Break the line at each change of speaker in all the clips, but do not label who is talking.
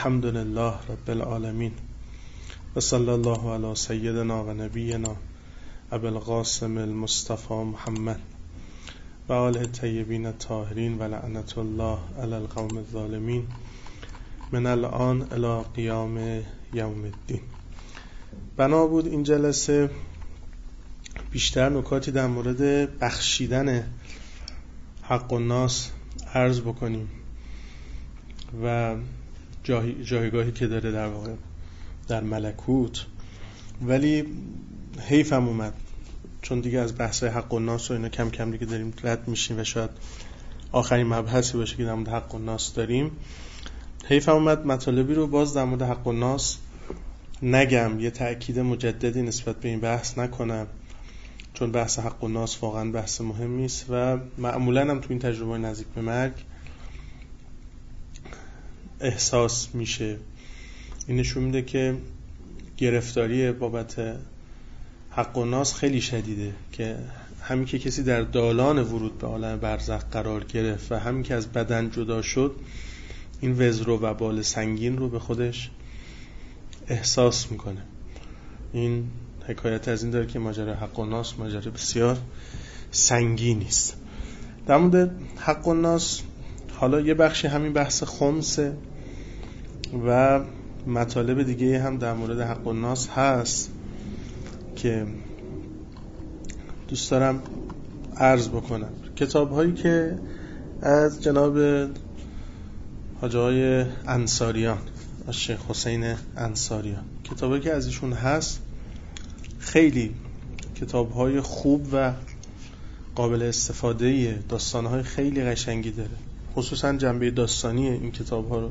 الحمد لله رب العالمین و صلی الله علی سیدنا و نبینا ابی القاسم المصطفى محمد و آله الطیبین الطاهرین و لعنت الله علی القوم الظالمین من الان الی قیام یوم الدین. بنا بود این جلسه بیشتر نکاتی در مورد بخشیدن حق الناس عرض بکنیم و جایگاهی که داره در واقع در ملکوت. ولی حیفم اومد چون دیگه از بحث حق الناس و اینا کم کم دیگه داریم رد میشیم و شاید آخرین مبحثی باشه که در مورد حق الناس داریم. حیفم اومد مطالبی رو باز در مورد حق الناس نگم، یه تأکید مجددی نسبت به این بحث نکنم، چون بحث حق الناس واقعا بحث مهمی است و معمولا هم تو این تجربه نزدیک به مرگ احساس میشه. این نشون میده که گرفتاری بابت حق الناس خیلی شدیده، که همین که کسی در دالان ورود به عالم برزخ قرار گرفت و همین که از بدن جدا شد، این وزر و وبال سنگین رو به خودش احساس میکنه. این حکایت از این داره که ماجرا حق الناس ماجرا بسیار سنگینی است. در مورد حق الناس حالا یه بخشی همین بحث خمسه و مطالب دیگه هم در مورد حق الناس هست که دوست دارم عرض بکنم. کتاب هایی که از جناب حاجی های انصاریان، از شیخ حسین انصاریان، کتاب هایی که از ایشون هست خیلی کتاب های خوب و قابل استفاده، داستان های خیلی قشنگی داره. خصوصا جنبه داستانی این کتاب ها رو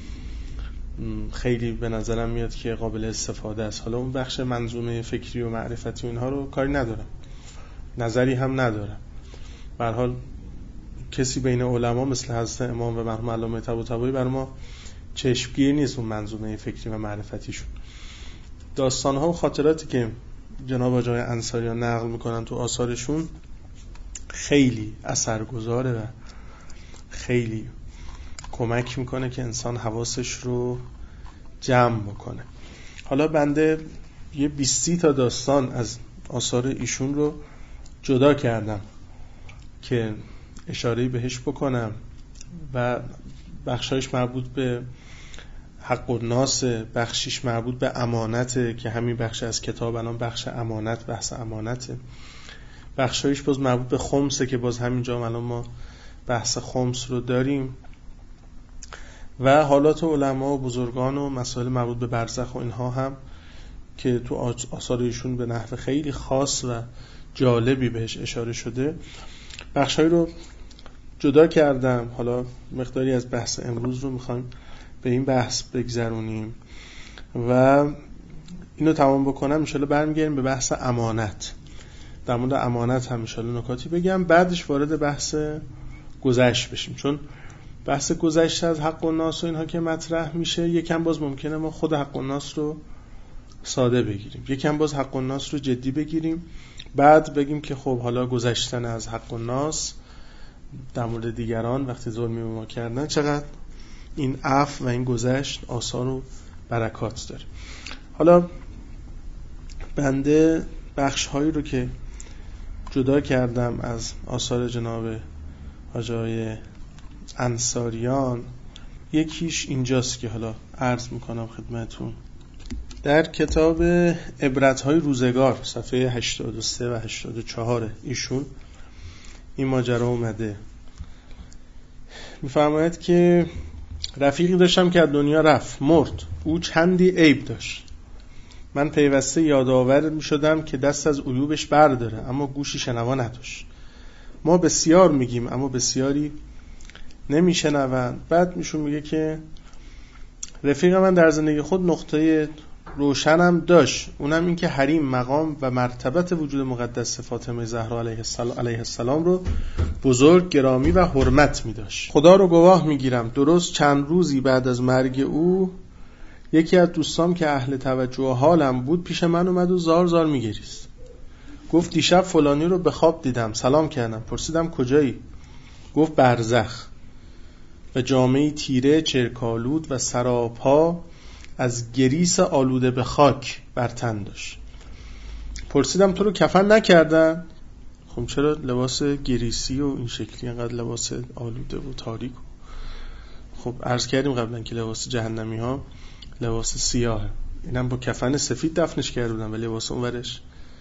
خیلی به نظرم میاد که قابل استفاده است. حالا اون بخش منظومه فکری و معرفتی و اینها رو کاری ندارم، نظری هم ندارم. به هر حال کسی بین علما مثل حضرت امام و مرحوم علامه طباطبایی بر ما چشمگیر نیست اون منظومه فکری و معرفتیشون. داستان ها و خاطراتی که جناب حاجی انصاریان نقل میکنن تو آثارشون خیلی اثرگذاره و خیلی کمک میکنه که انسان حواسش رو جمع بکنه. حالا بنده یه 20 تا داستان از آثار ایشون رو جدا کردم که اشاره‌ای بهش بکنم و بخشایش مربوط به حق الناس، بخشیش مربوط به امانته که همین بخش از کتاب الان بخش امانت، بحث امانته. بخشایش باز مربوط به خمسه که باز همینجا الان ما بحث خمس رو داریم و حالات علما و بزرگان و مسائل مربوط به برزخ و اینها هم که تو آثار ایشون به نحو خیلی خاص و جالبی بهش اشاره شده. بخشایی رو جدا کردم. حالا مقداری از بحث امروز رو میخوایم به این بحث بگذرونیم و اینو تمام بکنم انشالله برمیگردیم به بحث امانت. در مورد امانت هم انشالله نکاتی بگم، بعدش وارد بحث گذشت بشیم، چون بحث گذشت از حق الناس و اینها که مطرح میشه یکم باز ممکنه ما خود حق الناس رو ساده بگیریم، یکم باز حق الناس رو جدی بگیریم، بعد بگیم که خب حالا گذشتن از حق الناس در مورد دیگران وقتی ظلمی به ما کردن چقدر این عفو و این گذشت آثار و برکات داره. حالا بنده بخش هایی رو که جدا کردم از آثار جناب حاجی انصاریان، یکیش اینجاست که حالا عرض میکنم خدمتون. در کتاب عبرت‌های روزگار صفحه 83 و 84 ایشون این ماجرا اومده. میفرماید که رفیقی داشتم که از دنیا رفت، مرد. او چندی عیب داشت. من پیوسته یادآور میشدم که دست از عیوبش برداره، اما گوشی شنوا نداشت. ما بسیار میگیم اما بسیاری نمیشنوند. بعد میشون میگه که رفیق من در زندگی خود نقطه روشنم داشت، اونم این که حریم، مقام و مرتبت وجود مقدس فاطمه زهرا علیه السلام رو بزرگ، گرامی و حرمت می داشت. خدا رو گواه می گیرم درست چند روزی بعد از مرگ او یکی از دوستام که اهل توجه و حالم بود پیش من اومد و زار زار می گریست. گفت دیشب فلانی رو به خواب دیدم. سلام کردم، پرسیدم کجایی؟ گفت برزخ. و جامه تیره چرکالود و سراپا از گریس آلوده به خاک بر تن داشت. پرسیدم تو رو کفن نکردن؟ خب چرا لباس گریسی و این شکلی انقدر لباس آلوده و تاریک؟ خب عرض کردیم قبلا که لباس جهنمی ها لباس سیاهه، اینم با کفن سفید دفنش کرده بودن و لباس اونورش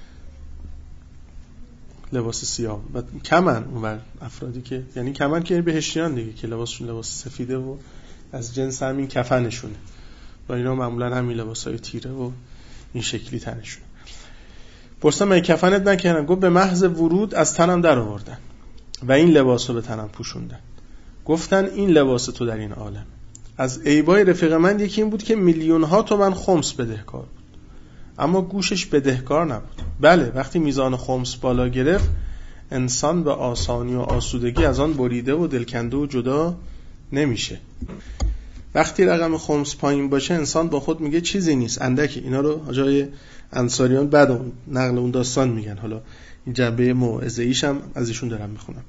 لباس سیاه و کمن اونور افرادی که یعنی کمن که بهشتیان دیگه که لباسشون لباس سفیده و از جنس همین کفنشونه و اینا معمولا همین لباسای تیره و این شکلی تنشونه. پرسیدم من کفنت نکردن؟ گفت به محض ورود از تنم در آوردن و این لباس رو به تنم پوشوندن. گفتن این لباس تو در این عالم. از عیبای رفیق من یکی این بود که میلیون ها تومن خمس بدهکار بود، اما گوشش بدهکار نبود. بله وقتی میزان خمس بالا گرفت انسان به آسانی و آسودگی از آن بریده و دلکنده و جدا نمیشه. وقتی رقم خمس پایین باشه انسان با خود میگه چیزی نیست، اندکی. اینا رو جای انصاریان بعد اون نقل اون داستان میگن. حالا این جنبه موعظه ایش هم از ایشون دارم میخونم.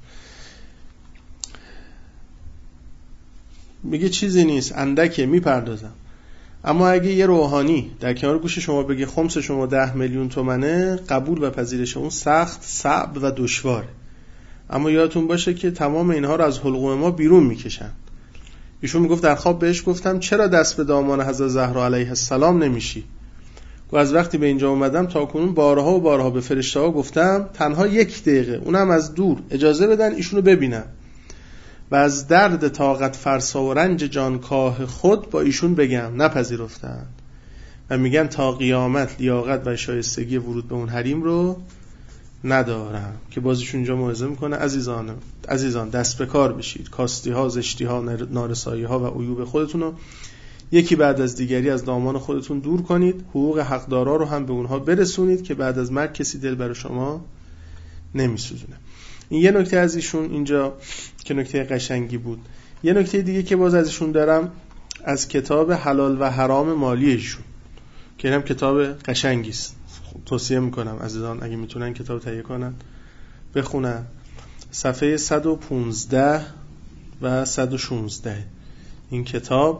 میگه چیزی نیست، اندکه، میپردازم. اما اگه یه روحانی در کنار گوش شما بگه خمس شما 10 میلیون تومنه، قبول و پذیرش اون سخت، صعب و دشواره. اما یادتون باشه که تمام اینها رو از حلقوم ما بیرون میکشن. ایشون میگفت در خواب بهش گفتم چرا دست به دامان حضرت زهرا علیه السلام نمیشی؟ و از وقتی به اینجا اومدم تا کنون بارها و بارها به فرشته‌ها گفتم تنها 1 دقیقه، اونم از دور، اجازه بدن ایشونو ببینم و از درد طاقت فرسا و رنج جانکاه خود با ایشون بگم. نپذیرفتن و میگن تا قیامت لیاقت و شایستگی ورود به اون حریم رو ندارم. که بازیشون اینجا موعظه میکنه عزیزان دست به کار بشید، کاستی ها، زشتی ها، نارسایی ها و عیوب خودتون رو یکی بعد از دیگری از دامان خودتون دور کنید. حقوق حقدارا رو هم به اونها برسونید که بعد از مرگ کسی دل برای شما نمیسوزونه. این یه نکته از ایشون اینجا که نکته قشنگی بود. یه نکته دیگه که باز از ایشون دارم از کتاب حلال و حرام مالی ایشون که اینم کتاب قشنگی است، توصیه میکنم عزیزان اگه میتونن کتاب تهیه کنن بخونن. صفحه 115 و 116 این کتاب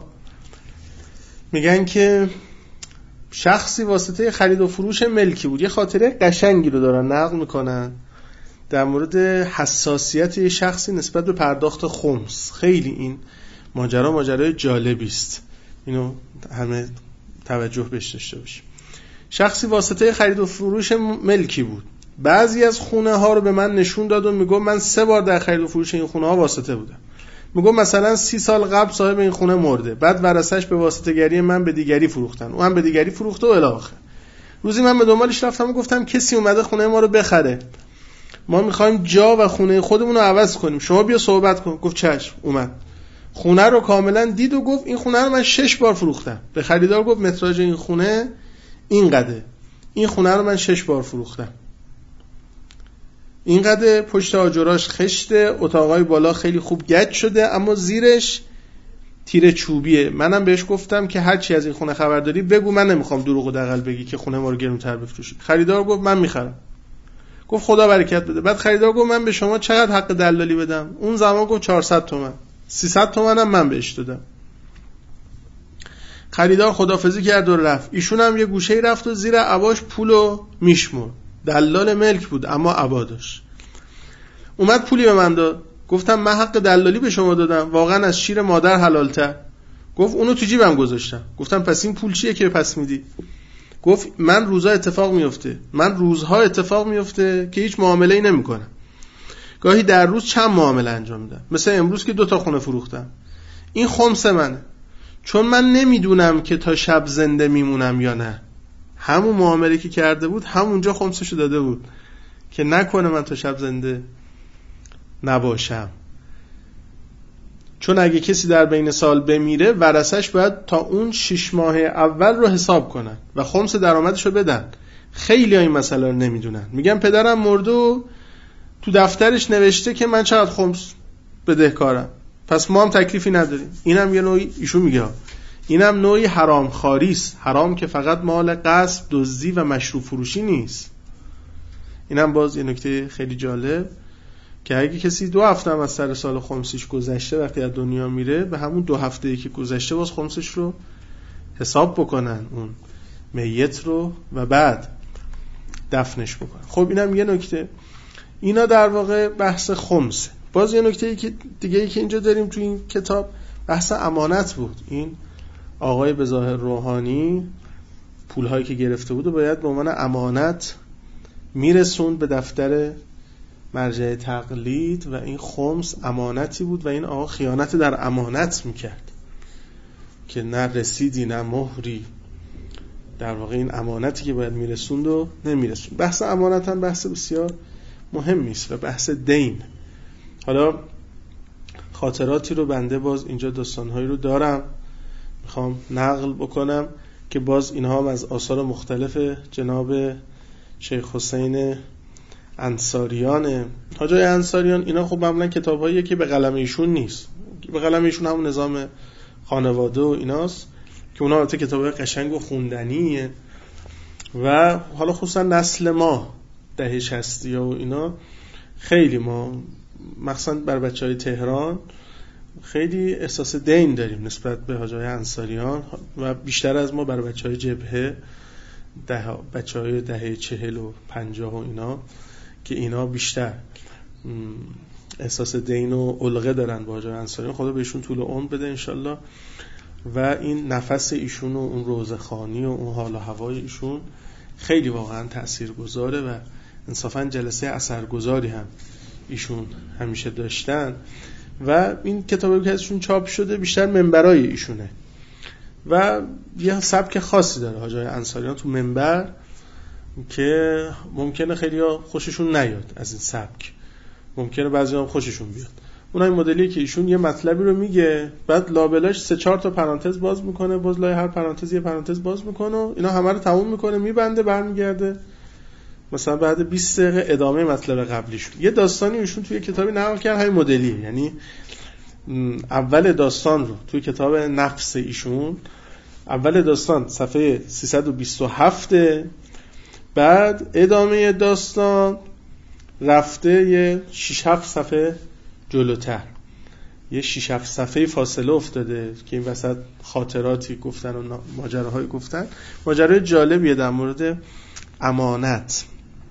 میگن که شخصی واسطه خرید و فروش ملکی بود. یه خاطره قشنگی رو دارن نقل میکنن در مورد حساسیت یه شخصی نسبت به پرداخت خمس. خیلی این ماجرای جالبی است، اینو همه توجه بهش داشته باشیم. شخصی واسطه خرید و فروش ملکی بود. بعضی از خونه ها رو به من نشون داد و میگم من 3 بار در خرید و فروش این خونه ها واسطه بودم. میگم مثلا 30 سال قبل صاحب این خونه مرده، بعد ورثه‌اش به واسطه گری من به دیگری فروختن، اون هم به دیگری فروخته و الی آخر. روزی من به دنبالش رفتم و گفتم کسی اومده خونه ما رو بخره، ما میخوایم جا و خونه خودمون رو عوض کنیم، شما بیا صحبت کن. گفت چشم. اومد خونه رو کاملا دید و گفت این خونه رو من 6 بار فروختم. به خریدار گفت متراژ این خونه اینقدره، این خونه رو من 6 بار فروختم، اینقدر پشت آجراش خشته، اتاقای بالا خیلی خوب گچ شده اما زیرش تیره چوبیه. منم بهش گفتم که هر چی از این خونه خبر داری بگو، من نمیخوام دروغ و دغل بگی که خونه ما رو گرونتر بفروشی. خریدار گفت من میخرم. گفت خدا برکت بده. بعد خریدار گفت من به شما چقدر حق دلالی بدم؟ اون زمان گفت 400 تومن. 300 تومن هم من بهش دادم. خریدار خدافظی کرد و رفت. ایشون هم یه گوشه‌ای رفت و زیر عباش پولو میشمرد. دلال ملک بود اما عبا داشت. اومد پولی به من داد. گفتم من حق دلالی به شما دادم، واقعا از شیر مادر حلال‌تر. گفت اونو تو جیبم گذاشتم. گفتم پس این پول چیه که پس میدی؟ گفت من روزها اتفاق میفته که هیچ معامله‌ای نمی‌کنم. گاهی در روز چند معامله انجام میدم، مثل امروز که 2 تا خونه فروختم. این خمس منه، چون من نمیدونم که تا شب زنده میمونم یا نه. همون معامله که کرده بود همونجا خمسشو داده بود که نکنه من تا شب زنده نباشم. چون اگه کسی در بین سال بمیره ورثش باید تا اون 6 ماه اول رو حساب کنن و خمس درآمدشو بدن. خیلی این مسئله رو نمیدونن. میگن پدرم مرده و تو دفترش نوشته که من چقدر خمس بدهکارم، پس ما هم تکلیفی نداریم. اینم یه نوعی، ایشون میگه اینم نوعی حرام خاری است. حرام که فقط مال غصب، دزدی و مشروع فروشی نیست. اینم باز یه نکته خیلی جالب که اگه کسی 2 هفته هم از سر سال خمسیش گذشته وقتی از دنیا میره، به همون 2 هفته‌ای که گذشته باز خمسش رو حساب بکنن اون میت رو و بعد دفنش بکنن. خب اینم یه نکته. اینا در واقع بحث خمسه. باز یه نکته دیگه ای که اینجا داریم تو این کتاب بحث امانت بود. این آقای به ظاهر روحانی پولهایی که گرفته بود و باید به عنوان امانت میرسوند به دفتر مرجع تقلید و این خمس امانتی بود و این آقا خیانت در امانت میکرد که نه رسیدی نه مهری، در واقع این امانتی که باید میرسوند و نمیرسوند. بحث امانت هم بحث بسیار مهمی است و بحث دین. حالا خاطراتی رو بنده باز اینجا داستانهایی رو دارم میخوام نقل بکنم که باز اینها هم از آثار مختلف جناب شیخ حسین انصاریان. حاجی انصاریان اینا خب معمولا کتاباییه که به قلم ایشون نیست، به قلم ایشون همون نظام خانواده و ایناست که اونا البته کتابای قشنگ و خوندنیه و حالا خصوصا نسل ما دهه 60 و اینا خیلی ما مخصوصا بر بچهای تهران خیلی احساس دین داریم نسبت به حاجی انصاریان و بیشتر از ما بر بچهای جبهه بچهای دهه 40 و 50 و اینا که اینا بیشتر احساس دین و علقه دارن با حاجی انصاریان. خدا بهشون طول عمر بده انشالله. و این نفس ایشون و اون روزخوانی و اون حال و هوای ایشون خیلی واقعا تاثیرگذاره و انصافا جلسه اثرگذاری هم ایشون همیشه داشتن و این کتابی که ازشون چاپ شده بیشتر منبرای ایشونه و یه سبک خاصی داره حاجی انصاریان تو منبر که ممکنه خیلی ها خوششون نیاد از این سبک، ممکنه بعضی ها خوششون بیاد. اونای مدلی که ایشون یه مطلبی رو میگه بعد لابلاش 3-4 تا پرانتز باز میکنه، باز لای هر پرانتز یه پرانتز باز میکنه و اینا همه رو تموم میکنه، میبنده، برمیگرده مثلا بعد 20 دقیقه ادامه مطلب قبلیشون. یه داستانی ایشون توی کتابی نقل کرد همین مدلیه، یعنی اول داستان رو توی کتاب نفس ایشون اول داستان صفحه 327 بعد ادامه داستان رفته یه 6-7 صفحه جلوتر، یه 6-7 صفحه فاصله افتاده که این وسط خاطراتی گفتن و ماجراهای گفتن. ماجرای جالبیه در مورد امانت.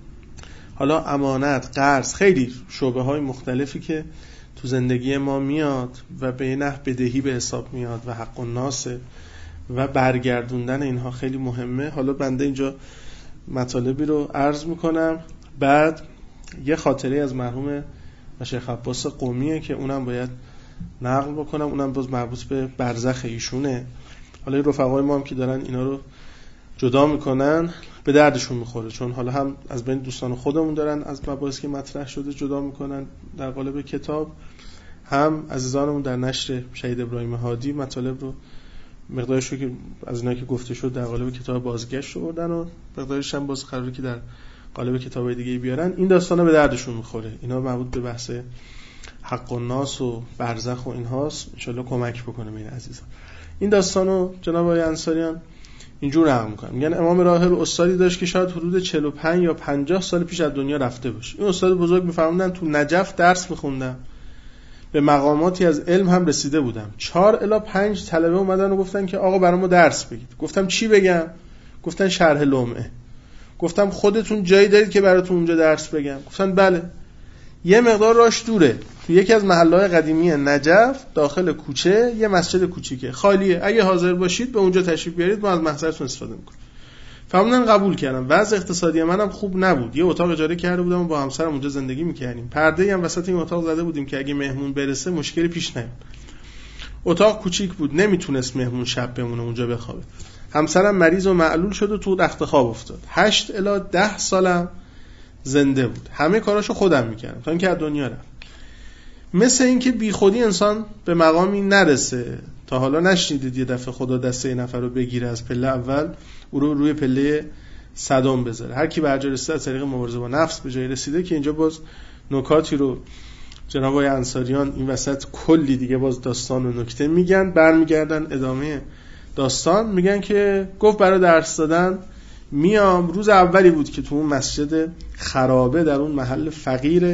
حالا امانت، قرض، خیلی شعبه های مختلفی که تو زندگی ما میاد و به نحو بدهی به حساب میاد و حق الناس و برگردوندن اینها خیلی مهمه. حالا بنده اینجا مطالبی رو عرض میکنم، بعد یه خاطره از مرحوم شیخ عباس قمیه که اونم باید نقل بکنم، اونم باز مربوط به برزخ ایشونه. حالا این رفقای ما هم که دارن اینا رو جدا میکنن به دردشون میخوره، چون حالا هم از بین دوستان خودمون دارن از مباحثی که مطرح شده جدا میکنن در قالب کتاب، هم عزیزانمون در نشر شهید ابراهیم هادی مطالب رو مقدارش رو که از اینا که گفته شد در قالب کتاب بازگشت آوردن و مقدارش هم باز قراره که در قالب کتابای دیگه بیارن. این داستانا به دردشون میخوره، اینا مربوط به بحث حق الناس و برزخ و اینهاست، ان شاءالله کمک بکنه به این عزیزان. این داستانو جناب آقای انصاریان اینجور نقل میکنن، میگن امام راهب استادی داشت که شاید حدود 45 یا 50 سال پیش از دنیا رفته باشه. این استاد بزرگ میفرمودن تو نجف درس میخوندم، به مقاماتی از علم هم رسیده بودم. 4 الی 5 طلبه اومدن و گفتن که آقا برای ما درس بگید. گفتم چی بگم؟ گفتن شرح لمعه. گفتم خودتون جایی دارید که براتون اونجا درس بگم؟ گفتن بله. یه مقدار راش دوره، تو یکی از محله‌های قدیمی نجف داخل کوچه یه مسجد کوچیکه خالیه، اگه حاضر باشید به اونجا تشریف بیارید ما از محضرتون استفاده میکنیم. فهمیدن قبول کردم. وضع اقتصادی منم خوب نبود، یه اتاق اجاره کرده بودم و با همسرم اونجا زندگی میکردیم. پرده‌ای هم وسط این اتاق زده بودیم که اگه مهمون برسه مشکلی پیش نیاد. اتاق کوچیک بود، نمیتونست مهمون شب بمونه اونجا بخوابه. همسرم مریض و معلول شد و تو رخت خواب افتاد. 8 الی 10 سالم زنده بود. همه کاراشو خودم میکردم تا اینکه از دنیا رفت. مثل این که بی خودی انسان به مقامی نرسه. تا حالا نشنیدید یه دفعه خدا دسته یه نفر رو بگیره از پله اول او رو روی پله صدام بذاره. هر کی به هر جا رسیده از طریق مبارزه با نفس به جای رسیده. که اینجا باز نکاتی رو جناب آقای انصاریان این وسط کلی دیگه باز داستان و نکته میگن، برمیگردن ادامه داستان. میگن که گفت برای درس دادن میام. روز اولی بود که تو اون مسجد خرابه در اون محل فقیر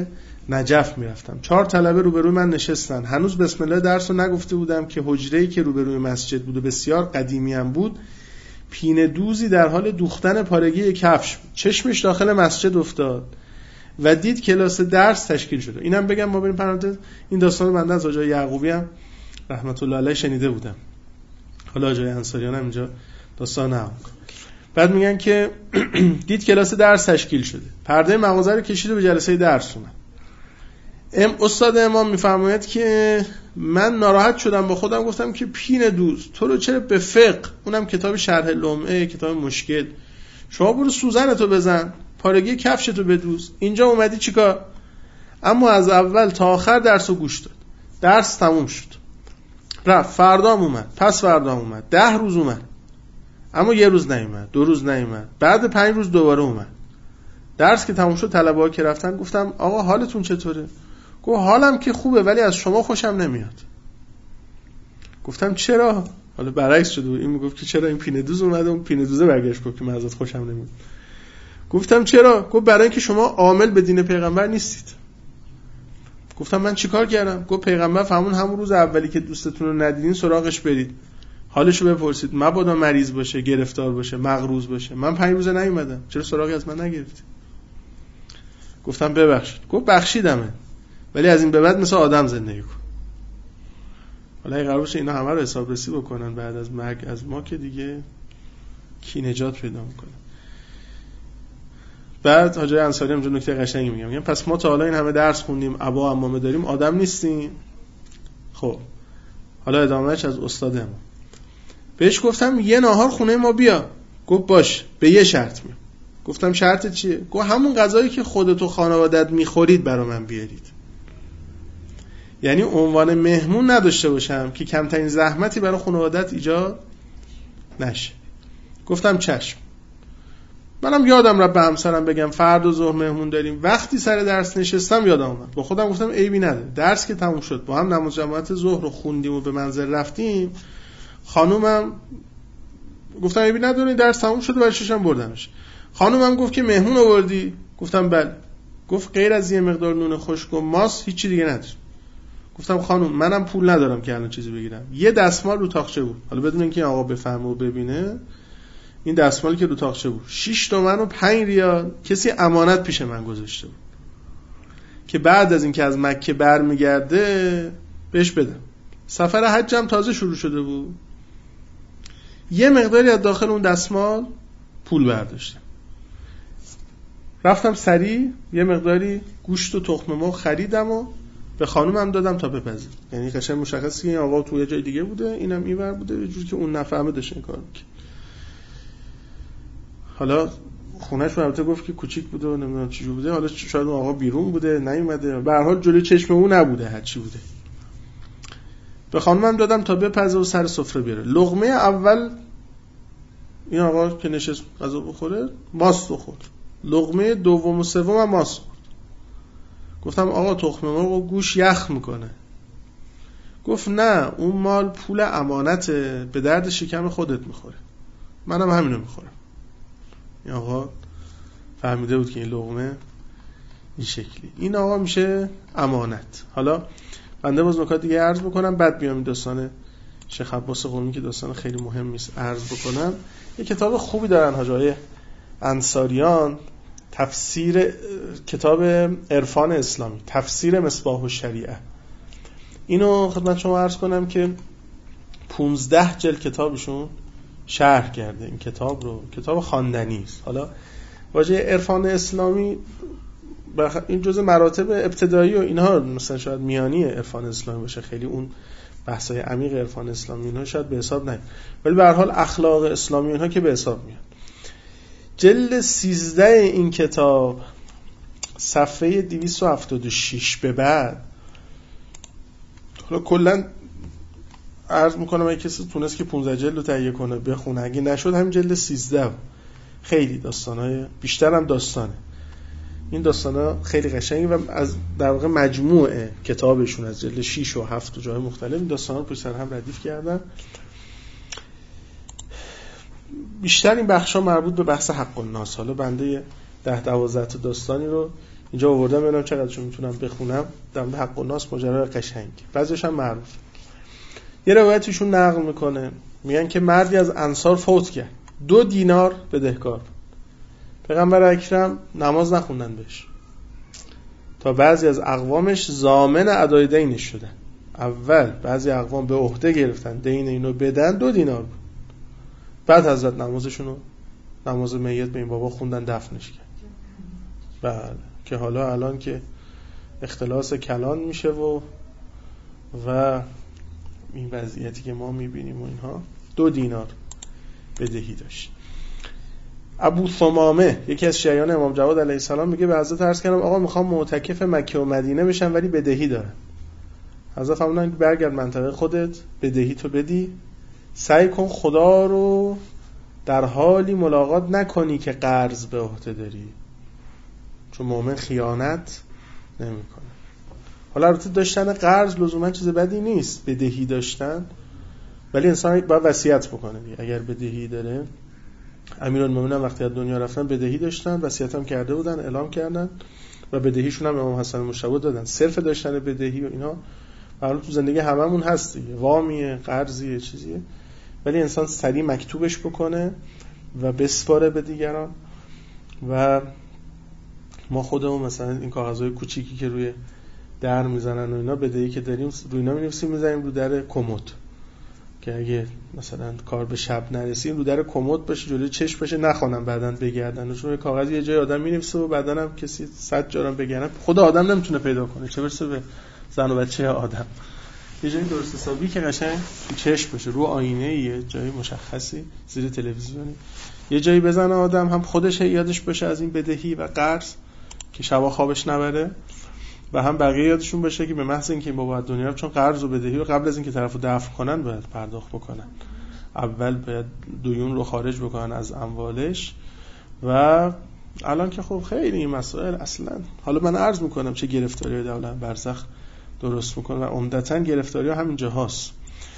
نجف میرفتم. 4 طلبه روبروی من نشستن. هنوز بسم الله درس رو نگفته بودم که حجره‌ای که روبروی مسجد بود و بسیار قدیمی هم بود، پینه دوزی در حال دوختن پارگی کفش بود. چشمش داخل مسجد افتاد و دید کلاس درس تشکیل شده. اینم بگم ما بریم پرانتز، این داستان بنده از آقای یعقوبی هم رحمت الله علیه شنیده بودم. حالا آقای انصاریان هم اینجا داستان نقل می‌کنه. بعد میگن که دید کلاس درس تشکیل شده. پرده مغازه رو کشید و به جلسه درس اومد. استاد امام میفرماید که من ناراحت شدم، با خودم گفتم که پینه دوز، تو رو چرا به فقه، اونم کتاب شرح لمعه، کتاب مشکل، شما برو سوزنتو بزن، پارگی کفشتو بدوز، اینجا اومدی چیکار؟ اما از اول تا آخر درسو گوش داد. درس تموم شد، رفت، فردام اومد، پس فردام اومد، 10 روز اومد، اما 1 روز نیومد، 2 روز نیومد، بعد 5 روز دوباره اومد. درس که تموم شد، طلبه‌ها که رفتن گفتم آقا حالتون چطوره؟ گفت حالم که خوبه ولی از شما خوشم نمیاد. گفتم چرا؟ حالا برعکس شده، این میگفت که چرا این پینه دوز اومد، اون پینه دوزه برگشت گفت که من ازت خوشم نمیاد. گفتم چرا؟ گفت برای اینکه شما عامل به دین پیغمبر نیستید. گفتم من چیکار کردم؟ گفت پیغمبر فرمون همون روز اولی که دوستتون رو ندیدین سراغش برید، حالشو بپرسید، مبادا مریض باشه، گرفتار باشه، مغروض باشه. من 5 روز نیومدم، چرا سراغی از من نگرفتی؟ گفتم ببخشید. گفت بخشیدمه، ولی از این به بعد مثل آدم زندگی کن. حالا این قرار باشه اینا همه رو حسابرسی بکنن بعد از مرگ از ما، که دیگه کی نجات پیدا میکنه. بعد حاجی انصاری هم نکته قشنگی میگم پس ما تا حالا این همه درس خوندیم، ابا عمامه داریم، آدم نیستیم. خب حالا ادامهش از استاد ما. بهش گفتم یه ناهار خونه ما بیا. گفت باش، به یه شرط میام. گفتم شرط چیه؟ گفت همون غذایی که خودت و خانوادت میخورید برا من بیارید. یعنی عنوان مهمون نداشته باشم که کمترین زحمتی برای خانوادت ایجاد نشه. گفتم چشم. منم یادم رفت به همسرم بگم فردا ظهر مهمون داریم. وقتی سر درس نشستم یادم اومد، با خودم گفتم عیبی نداره. درس که تموم شد، با هم نماز جماعت ظهر رو خوندیم و به منزل رفتیم. خانومم گفتم عیبی نداره، درس تموم شده، برای چشم بردمش. خانومم گفت که مهمون آوردی؟ گفتم بله. گفت غیر از یه مقدار نون خشک و ماست هیچی دیگه نداره. گفتم خانم منم پول ندارم که الان چیزی بگیرم. یه دستمال رو تاقچه بود، حالا بدون اینکه آقا بفهمه و ببینه، این دستمالی که رو تاقچه بود 6 تومن و 5 ریال کسی امانت پیش من گذاشته بود که بعد از اینکه از مکه برمیگرده بهش بدم. سفر حجم تازه شروع شده بود. یه مقداری از داخل اون دستمال پول برداشتم، رفتم سریع یه مقداری گوشت و تخم مرغ خریدم و به خانومم دادم تا بپزه. یعنی قشنگ مشخصه که این آقا تو یه جای دیگه بوده، اینم اینور بوده، یه جوری که اون نفهمه داشت این کارو می‌کرد. حالا خونه‌اش البته گفت که کوچیک بوده و نمیدونم چجوری بوده، حالا شاید اون آقا بیرون بوده نیومده، به هر حال جلوی چشم اون نبوده، هر چی بوده. به خانومم دادم تا بپزه و سر سفره بیاره. لقمه اول این آقا که نشست غذا بخوره ماست بخورد، لقمه دوم و سوم هم ماست خورد. گفتم آقا تخم مرغ و گوش یخ میکنه. گفت نه اون مال پول امانته، به درد شکم خودت میخوره، منم همینو میخورم. این آقا فهمیده بود که این لقمه این شکلی، این آقا میشه امانت. حالا بنده باز نکات دیگه عرض بکنم، بعد بیام این داستان شیخ عباس قمی که داستان خیلی مهمی است عرض بکنم. یه کتاب خوبی دارن حاجی انصاریان، تفسیر کتاب عرفان اسلامی، تفسیر مصباح الشریعه. اینو خدمت شما عرض کنم که 15 جلد کتابشون شرح کرده این کتاب رو. کتاب خواندنی است. حالا واژه عرفان اسلامی این جزء مراتب ابتدایی و اینها مثلا شاید میانی عرفان اسلامی باشه، خیلی اون بحث‌های عمیق عرفان اسلامی اینها شاید به حساب نیاد، ولی به هر حال اخلاق اسلامی اینها که به حساب میاد. جلد 13 این کتاب صفحه 276 به بعد، حالا کلا عرض میکنم اگه کسی تونست که 15 جلد رو تهیه کنه بخونه، اگه نشد همین جلد 13 خیلی داستانهای بیشتر هم داستانه. این داستانا خیلی قشنگه و از در واقع مجموعه کتابشون از جلد 6 و 7 و جای مختلف این داستانا رو پشت سر هم ردیف کردن. بیشتر این بخشا مربوط به بحث حق الناس. حالا بنده 10-12 تا داستانی رو اینجا آوردم ببینم چقدرشون میتونم بخونم. در مورد حق الناس ماجرا قشنگ، بعضیش هم معروف. یه روایتشون نقل میکنه، میگن که مردی از انصار فوت کرد، 2 دینار بدهکار. پیغمبر اکرم نماز نخوندن بهش تا بعضی از اقوامش ضامن ادای دینش شدن. اول بعضی اقوام به عهده گرفتن دین اینو بدن، 2 دینار بود. بعد حضرت نمازشونو، نماز میت به این بابا خوندن، دفنش کرد. بله، که حالا الان که اختلاس کلان میشه و این وضعیتی که ما میبینیم و اینها، 2 دینار بدهی داشت. ابو ثمامه یکی از شیعیان امام جواد علیه السلام میگه به حضرت عرض کردم آقا میخوام معتکف مکه و مدینه بشم ولی بدهی دارم. حضرت فرمودن برگرد منطقه خودت، بدهی تو بدی، سعی کن خدا رو در حالی ملاقات نکنی که قرض به عهده داری، چون مؤمن خیانت نمیکنه. حالا البته داشتن قرض لزوما چیز بدی نیست، بدهی داشتن، ولی انسان باید وصیت بکنه. اگر بدهی داره، امیرالمومنین وقتی از دنیا رفتن بدهی داشتن، وصیت هم کرده بودن، اعلام کردن و بدهیشون هم امام حسن مشتبه دادن. صرف داشتن بدهی و اینا حالا تو زندگی هممون هست دیگه، وامیه، قرضیه، چیزیه، ولی انسان سریع مکتوبش بکنه و بسپاره به دیگران. و ما خودمون مثلا این کاغذهای کوچیکی که روی در میزنن و اینا، بدهی که داریم روی اینا می‌نویسیم، می‌ذاریم رو در کمد که اگه مثلا کار به شب نرسیم رو در کمد باشه، جلوی چشم باشه، نخوانم بعدن بگردن. چون کاغذ یه جای آدم می‌نویسه و بعدن هم کسی 100 جارم بگردن، خود آدم نمیتونه پیدا کنه، چه برسه به زن و بچه آدم. یه جایی درست حسابی که قشنگ تو چشم باشه، رو آینه، یه جایی مشخصی، زیر تلویزیونی، یه جایی بزنه آدم هم خودش یادش باشه از این بدهی و قرض که شبا خوابش نبره، و هم بقیه یادشون باشه که به محض اینکه این بابا از دنیا رفت، چون قرض و بدهی رو قبل از اینکه طرفو دفع کنن باید پرداخت بکنن. اول باید دیون رو خارج بکنن از اموالش. و الان که خب خیلی این مسائل اصلا، حالا من عرض میکنم چه گرفتاری در عالم برزخ درست میکنه و عمدتاً گرفتاری ها همین جاهاست.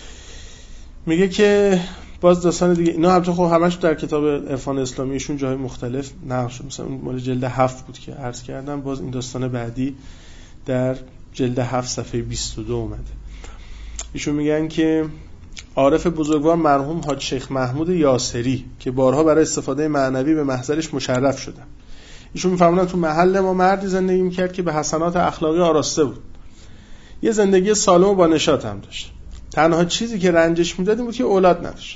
میگه که باز داستان دیگه اینا البته خب همش در کتاب عرفان اسلامیشون جای مختلف نقل شد، مثلا اون مال جلد 7 بود که عرض کردم. باز این داستان بعدی در جلد 7 صفحه 22 اومده. ایشون میگن که عارف بزرگوار مرحوم حاج شیخ محمود یاسری که بارها برای استفاده معنوی به محضرش مشرف شدن، ایشون میفرمودن تو محل ما مردی زندگی میکرد که به حسنات اخلاقی آراسته بود، یه زندگی سالم و با نشاط هم داشت. تنها چیزی که رنجش میداد این بود که اولاد نداشت.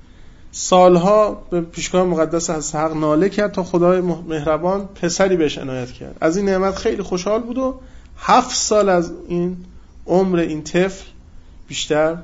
سالها به پیشگاه مقدس از حق ناله کرد تا خدای مهربان پسری بهش عنایت کرد. از این نعمت خیلی خوشحال بود و 7 سال از این عمر این طفل بیشتر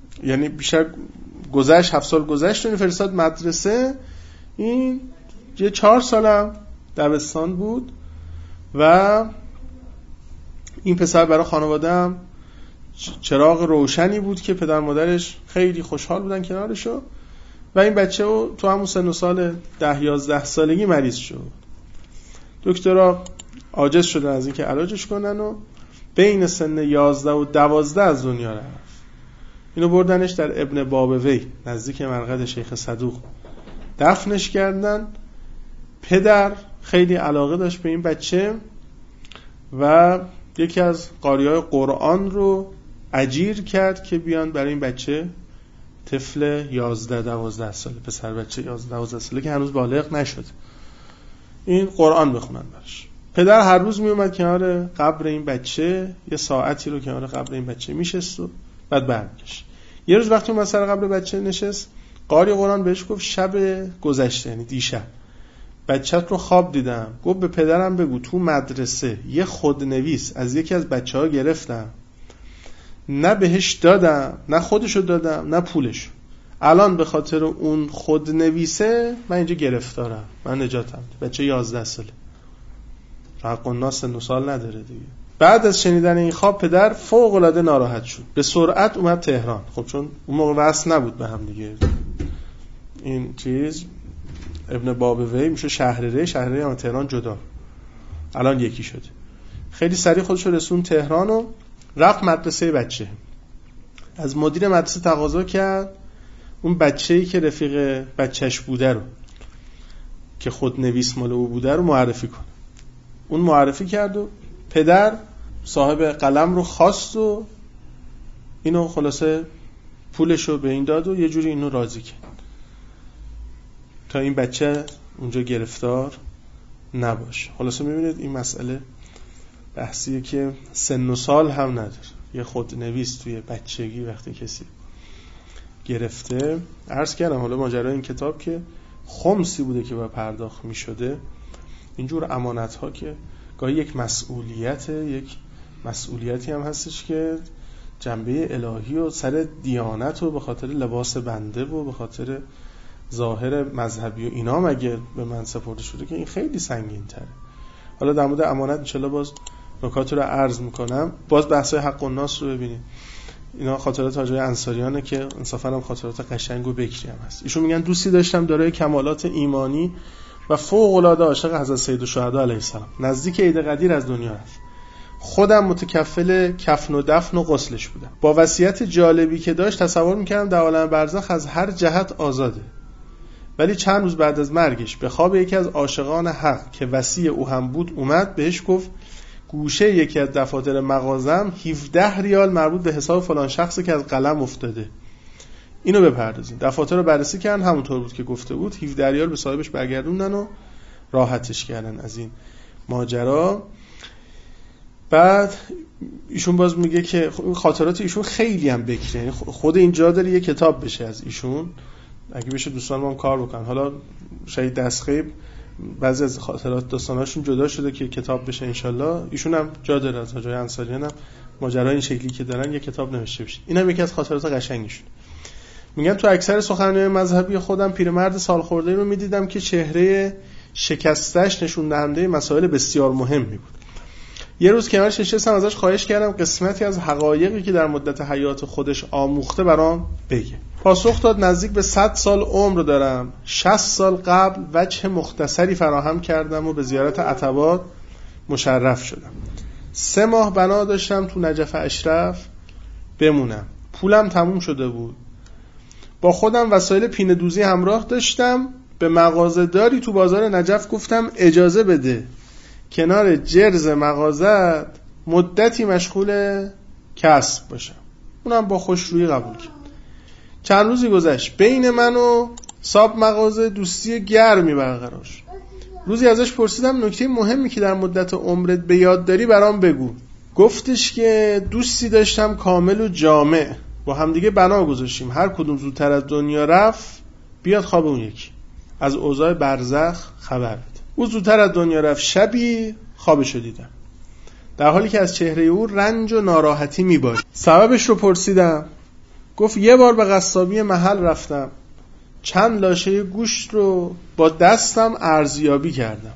گذشت، 7 سال گذشت و فرستاد مدرسه. این یه 4 سالم دبستان بود و این پسر برای خانواده‌ام چراغ روشنی بود که پدر مادرش خیلی خوشحال بودن کنارشو. و این بچه تو همون سن و سال 10-11 سالگی مریض شد. دکترها عاجز شدن از اینکه علاجش کنن و بین سن 11 و 12 از دنیا رفت. اینو بردنش در ابن بابوی نزدیک مرقد شیخ صدوق دفنش کردن. پدر خیلی علاقه داشت به این بچه و یکی از قاریای قرآن رو اجیر کرد که بیان برای این بچه، طفل 11-12 ساله، پسر بچه 11-12 ساله که هنوز بالغ نشد، این قرآن بخونن براش. پدر هر روز می اومد کنار قبر این بچه، یه ساعتی رو کنار قبر این بچه میشست و بعد برمیگشت. یه روز وقتی اومد سر قبر بچه نشست، قاری قرآن بهش گفت شب گذشته، یعنی دیشب، بچت رو خواب دیدم. گفت به پدرم بگو تو مدرسه یه خودنویس از یکی از بچه‌ها گرفتم، نه بهش دادم، نه خودشو دادم، نه پولشو. الان به خاطر اون خودنویسه من اینجا گرفتارم، من نجاتم. بچه 11 ساله، حق الناس 9 سال نداره دیگه. بعد از شنیدن این خواب پدر فوق العاده ناراحت شد، به سرعت اومد تهران. خب چون اون موقع وصل نبود به هم دیگه، این چیز ابن بابوی میشه شهرره هم تهران جدا، الان یکی شده. خیلی سریع خودش رو رسون تهران و رفت مدرسه بچه. از مدیر مدرسه تقاضا کرد اون بچه‌ای که رفیق بچهش بوده رو، که خود نویس مال او بوده رو معرفی کنه. اون معرفی کرد و پدر صاحب قلم رو خواست و اینو خلاصه پولشو به این داد و یه جوری اینو راضی کرد تا این بچه اونجا گرفتار نباشه. خلاصه میبینید این مسئله بحثیه که سن و سال هم نداره. یه خودنویس توی بچگی وقتی کسی گرفته، عرض کردم حالا ماجرای این کتاب که خمسی بوده که با پرداخت می شده، اینجور امانت ها که گاهی یک مسئولیتی هم هستش که جنبه الهی و سر دیانت و به خاطر لباس بنده و به خاطر ظاهر مذهبی و اینا مگه به من سپرده شده که این خیلی سنگین تره. حالا در مورد امانت انشالله باز نکات رو عرض میکنم. باز بحثای حق الناس رو ببینید، اینا خاطرات حاج انصاریانه که انصافا هم خاطرات قشنگ و بکری هم هست. ایشون میگن دوستی داشتم دارای کمالات ایمانی و فوق العاده عاشق حضرت سید الشهدا علیه السلام. نزدیک عید قدیر از دنیا رفت. خودم متکفل کفن و دفن و غسلش بودم. با وصیت جالبی که داشت تصور میکردم در عالم برزخ از هر جهت آزاده. ولی چند روز بعد از مرگش به خواب یکی از عاشقان حق که وصی او هم بود اومد، بهش گفت گوشه یکی از دفاتر مغازم 17 ریال مربوط به حساب فلان شخصی که از قلم افتاده، اینو بپردازین. دفاتر رو بررسی کردن، همونطور بود که گفته بود، 17 ریال به صاحبش برگردوندن و راحتش کردن از این ماجرا. بعد ایشون باز میگه که خاطرات ایشون خیلی هم بکره، یعنی خود اینجا داره یه کتاب بشه از ایشون، اگه بشه دوستان ما هم کار بکنن. حالا شاید دستخیب بعضی از خاطرات داستاناشون جدا شده که کتاب بشه انشالله. ایشون هم جا داره از حاجای انصاریان هم ماجرای این شکلی که دارن یه کتاب نوشته بشه. اینم یکی از خاطرات قشنگشون. میگن تو اکثر سخنرانی‌های مذهبی خودم پیرمرد سالخورده رو میدیدم که چهره شکستش نشون دهنده مسائل بسیار مهمی بود. یه روز کنارش نشستم، ازش خواهش کردم قسمتی از حقایقی که در مدت حیات خودش آموخته برام بگه. پاسخ داد نزدیک به 100 سال عمر دارم. 60 سال قبل وجه مختصری فراهم کردم و به زیارت عتبات مشرف شدم. 3 ماه بنا داشتم تو نجف اشرف بمونم. پولم تموم شده بود. با خودم وسایل پینه دوزی همراه داشتم. به مغازه‌داری تو بازار نجف گفتم اجازه بده کنار جرز مغازت مدتی مشغول کسب باشم. اونم با خوشرویی قبول کرد. چند روزی گذشت، بین من و صاحب مغازه دوستی گرمی برقرار شد. روزی ازش پرسیدم نکته مهمی که در مدت عمرت به یاد داری برام بگو. گفتش که دوستی داشتم کامل و جامع، با همدیگه بنا گذاشتیم هر کدوم زودتر از دنیا رفت بیاد خواب اون یکی، از اوضاع برزخ خبر بده. او زودتر از دنیا رفت، شبی خوابشو دیدم در حالی که از چهره او رنج و ناراحتی میبارید. سببش رو پرسیدم. گفت یه بار به قصابی محل رفتم، چند لاشه گوشت رو با دستم ارزیابی کردم،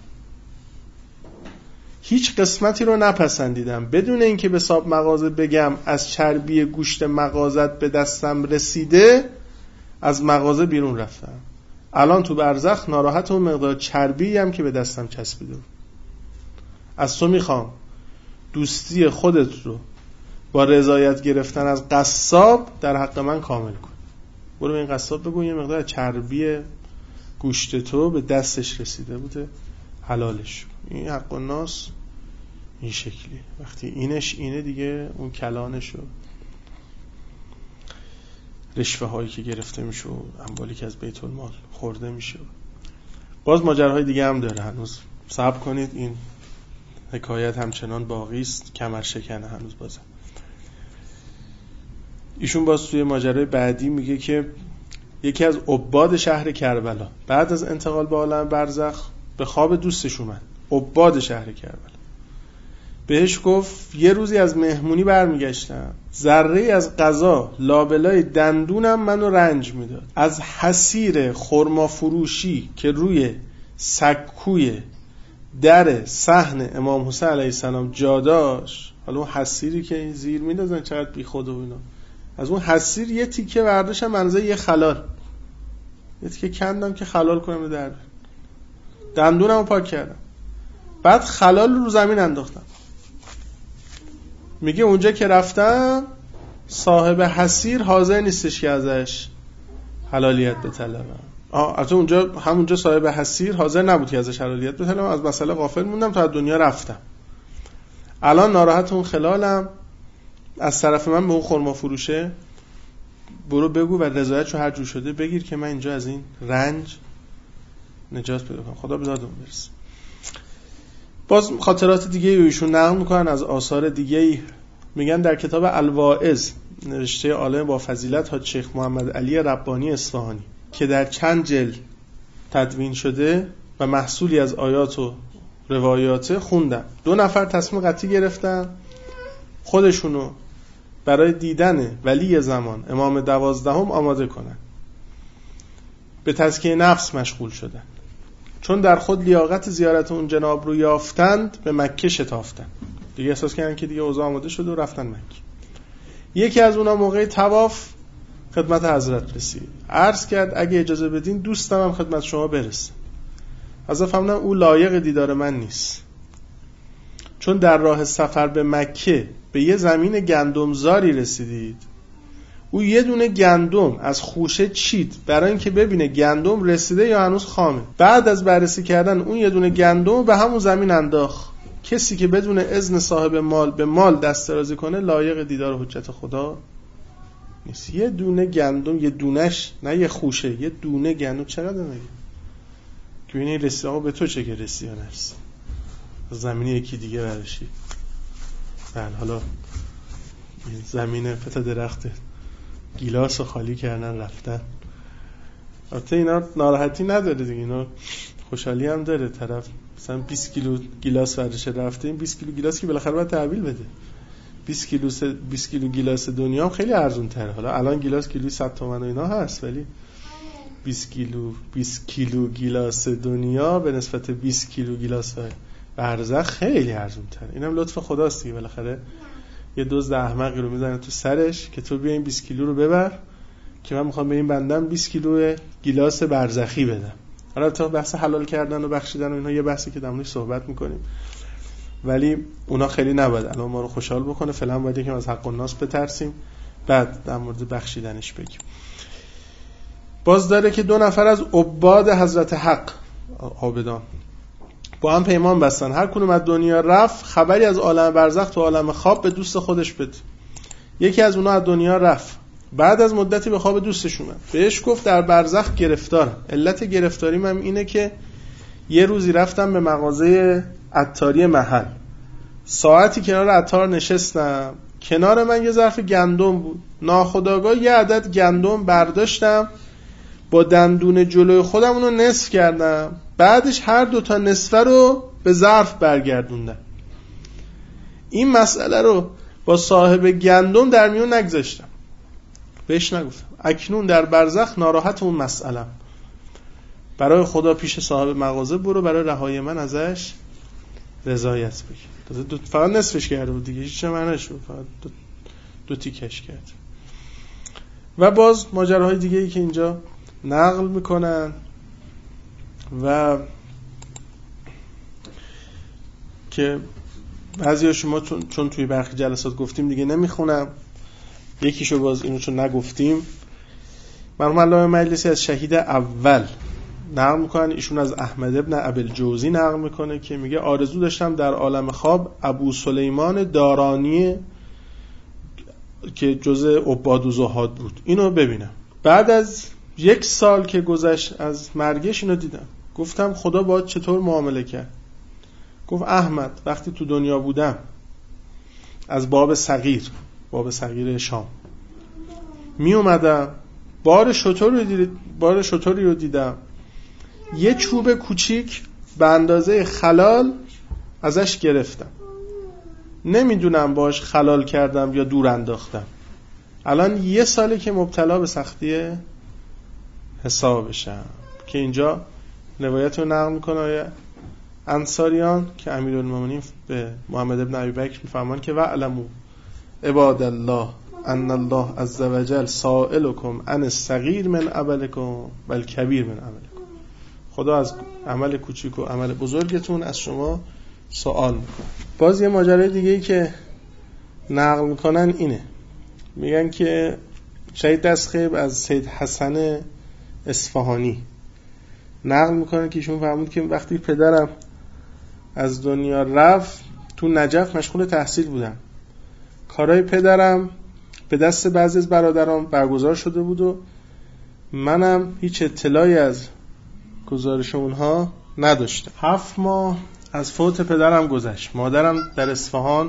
هیچ قسمتی رو نپسندیدم. بدون اینکه به صاحب مغازه بگم از چربی گوشت مغازت به دستم رسیده، از مغازه بیرون رفتم. الان تو برزخ ناراحت و مقدار چربی هم که به دستم چسبیده. از تو میخوام دوستی خودت رو با رضایت گرفتن از قصاب در حق من کامل کن. برو به این قصاب بگو یه مقدار چربی گوشت تو به دستش رسیده بوده، حلالش. این حق الناس این شکلی، وقتی اینش اینه دیگه اون کلانش و رشوه هایی که گرفته میشه و اموالی که از بیت المال خورده میشه. باز ماجراهای دیگه هم داره، هنوز صبر کنید، این حکایت همچنان باقی است، کمر شکنه هنوز. بازم ایشون باز توی ماجرای بعدی میگه که یکی از عباد شهر کربلا بعد از انتقال به عالم برزخ به خواب دوستش اومد، عباد شهر کربلا. بهش گفت یه روزی از مهمونی برمیگشتم، ذره از غذا لابلای دندونم منو رنج میداد. از حسیر خرما فروشی که روی سکوی در صحن امام حسین علیه السلام جا داشت، حالا اون حسیری که زیر میندازن چقدر بی خود و اینا، از اون حسیر یه تیکه برداشتم منزه یه خلال، یه تیکه کندم که خلال کنم در دندونم رو پاک کردم، بعد خلال رو زمین انداختم. میگه اونجا که رفتم صاحب حسیر حاضر نیستش که ازش حلالیت بطلبم. البته اونجا همونجا صاحب حسیر حاضر نبود که ازش حلالیت بطلبم، از مسئله غافل موندم تا از دنیا رفتم. الان ناراحت اون خلالم، از طرف من به اون خرما فروشه برو بگو و رضایتشو هر جور شده بگیر که من اینجا از این رنج نجات پیدا کنم. خدا به دادمون برسه. باز خاطرات دیگه ایشون نقل میکنن از آثار دیگه. میگن در کتاب الواعظ نوشته عالم با فضیلت حاج شیخ محمد علی ربانی اصفهانی که در چند جلد تدوین شده و محصولی از آیات و روایات خوندم. 2 نفر تصمیم قطعی گرفتن خودشونو برای دیدن ولی زمان امام 12 آماده کنن. به تزکیه نفس مشغول شدن، چون در خود لیاقت زیارت اون جناب رو یافتند به مکه شتافتن. دیگه احساس کردن که دیگه اوضاع آماده شده و رفتن مکه. یکی از اونا موقع طواف خدمت حضرت رسید، عرض کرد اگه اجازه بدین دوستم هم خدمت شما برسه. حضرت فهمیدن او لایق دیدار من نیست، چون در راه سفر به مکه به یه زمین گندمزاری رسیدید. او یه دونه گندم از خوشه چید برای اینکه ببینه گندم رسیده یا هنوز خامه. بعد از بررسی کردن اون یه دونه گندم به همون زمین انداخت. کسی که بدون اذن صاحب مال به مال دست درازی کنه لایق دیدار حجت خدا نیست. یه دونه گندم، یه دونش، نه یه خوشه، یه دونه گندم چقدر مگه که ببینی رسید؟ آقا به تو چه که رسید یا نرسید؟ زمینی یکی دیگه برشید. بله حالا زمین پتا درخت گیلاس رو خالی کردن رفتن. البته اینا ناراحتی نداره دیگه، اینا خوشحالی هم داره. طرف مثلا 20 کیلو گیلاس ورشه رفته، این 20 کیلو گیلاس که بالاخره باید تحویل بده. 20 کیلو گیلاس دنیا هم خیلی ارزون تره. حالا الان گیلاس کیلویی 100 تومن و اینا هست، ولی 20 کیلو گیلاس دنیا به نسبت 20 کیلو گیلاس برزخ خیلی ارزون تره. اینم لطف خداست دیگه. بالاخره یه دزد احمقی رو میزنه تو سرش که تو بیا این 20 کیلو رو ببر که من میخوام به این بندم 20 کیلو گیلاس برزخی بدم. حالا تا بحث حلال کردن و بخشیدن و اینا یه بحثی که درمونش صحبت میکنیم، ولی اونا خیلی نباید الان ما رو خوشحال بکنه. فعلا باید یکم از حق الناس بترسیم، بعد در مورد بخشیدنش بگیم. باز داره که 2 نفر از عباد حضرت حق عابدان با هم پیمان بستن هر کدوم از دنیا رفت خبری از عالم برزخ تو عالم خواب به دوست خودش بده. یکی از اونا از دنیا رفت، بعد از مدتی به خواب دوستش اومد، بهش گفت در برزخ گرفتارم. علت گرفتاریم هم اینه که یه روزی رفتم به مغازه عطاری محل، ساعتی کنار عطار نشستم، کنار من یه ظرف گندم بود، ناخودآگاه یه عدد گندم برداشتم، با دندون جلوی خودم اونو نصف کردم، بعدش هر 2 تا نصفه رو به ظرف برگردوندم. این مسئله رو با صاحب گندم در میون نگذاشتم، بهش نگفتم. اکنون در برزخ ناراحت اون مسئله، برای خدا پیش صاحب مغازه برو برای رهایی من ازش رضایت بگیر. فقط نصفش کرده بود دیگه، هیچ معنیش بود، فقط 2 تیکش کرد. و باز ماجراهای دیگه ای که اینجا نقل میکنن و که بعضی شما چون توی برخی جلسات گفتیم دیگه نمیخونم، یکیشو باز اینو چون نگفتیم. مرحوم علامه مجلسی از شهید اول نقل میکنن، ایشون از احمد ابن ابوالجوزی نقل میکنه که میگه آرزو داشتم در عالم خواب ابو سلیمان دارانی که جزء عباد و زهاد بود اینو ببینم. بعد از 1 سال که گذشت از مرگش اینو دیدم، گفتم خدا باهات چطور معامله کرد؟ گفت احمد وقتی تو دنیا بودم از باب صغیر شام می اومدم، بار شتری رو دیدم، یه چوب کوچیک به اندازه خلال ازش گرفتم، نمیدونم باش خلال کردم یا دور انداختم. الان 1 ساله که مبتلا به سختی حسابشم. که اینجا روایت رو نقل میکنه آیه انصاریان که امیرالمومنین به محمد ابن ابی بکر میفرمان که وعلموا عباد الله ان الله عز وجل سائلکم عن الصغیر من عملکم والکبیر من عملکم. خدا از عمل کوچیک و عمل بزرگتون از شما سوال میکنه. باز یه ماجرای دیگه ای که نقل میکنن اینه، میگن که شهید دستخیب از سید حسن اصفهانی نقل میکنه که ایشون فرمود که وقتی پدرم از دنیا رفت تو نجف مشغول تحصیل بودم. کارهای پدرم به دست بعضی از برادران برگزار شده بود و منم هیچ اطلاعی از گزارش اونها نداشتم. 7 ماه از فوت پدرم گذشت. مادرم در اصفهان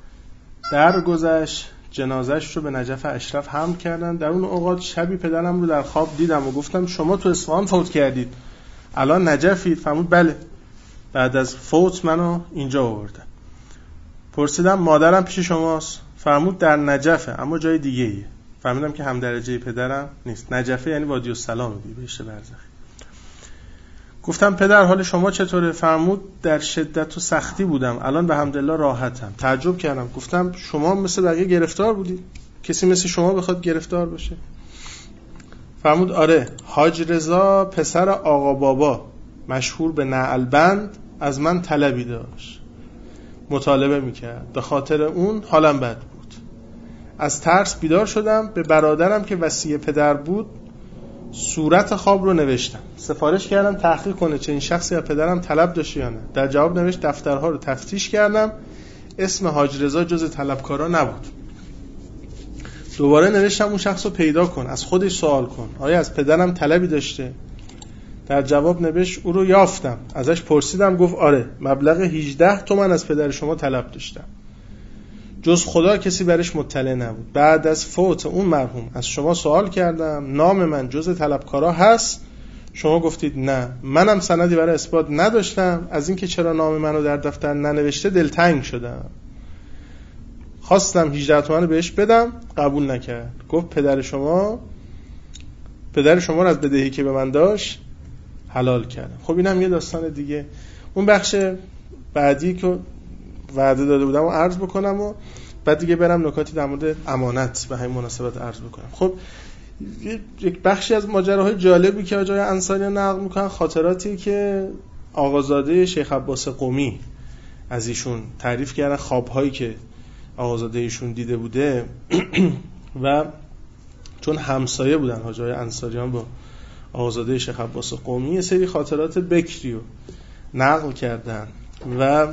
درگذشت، جنازه‌اش رو به نجف اشرف حمل کردن. در اون اوقات شبی پدرم رو در خواب دیدم و گفتم شما تو اصفهان فوت کردید، الان نجفید؟ فرمود بله، بعد از فوت منو اینجا آوردن. پرسیدم مادرم پیش شماست؟ فرمود در نجفه اما جای دیگه ایه. فهمیدم که هم درجه پدرم نیست. نجفه یعنی وادی السلام بهشت برزخی. گفتم پدر حال شما چطوره؟ فرمود در شدت و سختی بودم، الان به حمدالله راحتم. تعجب کردم، گفتم شما مثل بقیه گرفتار بودید؟ کسی مثل شما بخواد گرفتار باشه؟ فرمود آره، حاج رضا پسر آقا بابا مشهور به نعلبند از من طلبی داشت، مطالبه میکرد، به خاطر اون حالم بد بود. از ترس بیدار شدم، به برادرم که وصی پدر بود صورت خواب رو نوشتم، سفارش کردم تحقیق کنه چه این شخصی از پدرم طلب داشته یا نه. در جواب نوشت دفترها رو تفتیش کردم، اسم حاج رضا جز طلبکارا نبود. دوباره نوشتم اون شخص رو پیدا کن، از خودش سوال کن آیا از پدرم طلبی داشته. در جواب نوشت او رو یافتم، ازش پرسیدم، گفت آره، مبلغ 18 تومن از پدر شما طلب داشتم، جز خدا کسی برش مطلع نبود. بعد از فوت اون مرحوم از شما سوال کردم نام من جز طلبکارا هست؟ شما گفتید نه. منم سندی برای اثبات نداشتم، از اینکه چرا نام منو در دفتر ننوشته دلتنگ شدم. خواستم 18 تومن بهش بدم، قبول نکرد. گفت پدر شما رو از بدهی که به من داشت حلال کردم. خب اینم یه داستان دیگه. اون بخش بعدی که وعده داده بودم و عرض بکنم و بعد دیگه برم نکاتی در مورد امانت به همین مناسبت عرض بکنم. خب یک بخشی از ماجراهای جالبی که آقای انصاریان نقل میکنن، خاطراتی که آقازاده شیخ عباس قمی از ایشون تعریف کردن، خوابهایی که آقازاده ایشون دیده بوده و چون همسایه بودن حاجی انصاریان با آقازاده شیخ عباس قمی، یه سری خاطرات بکری رو نقل کردن و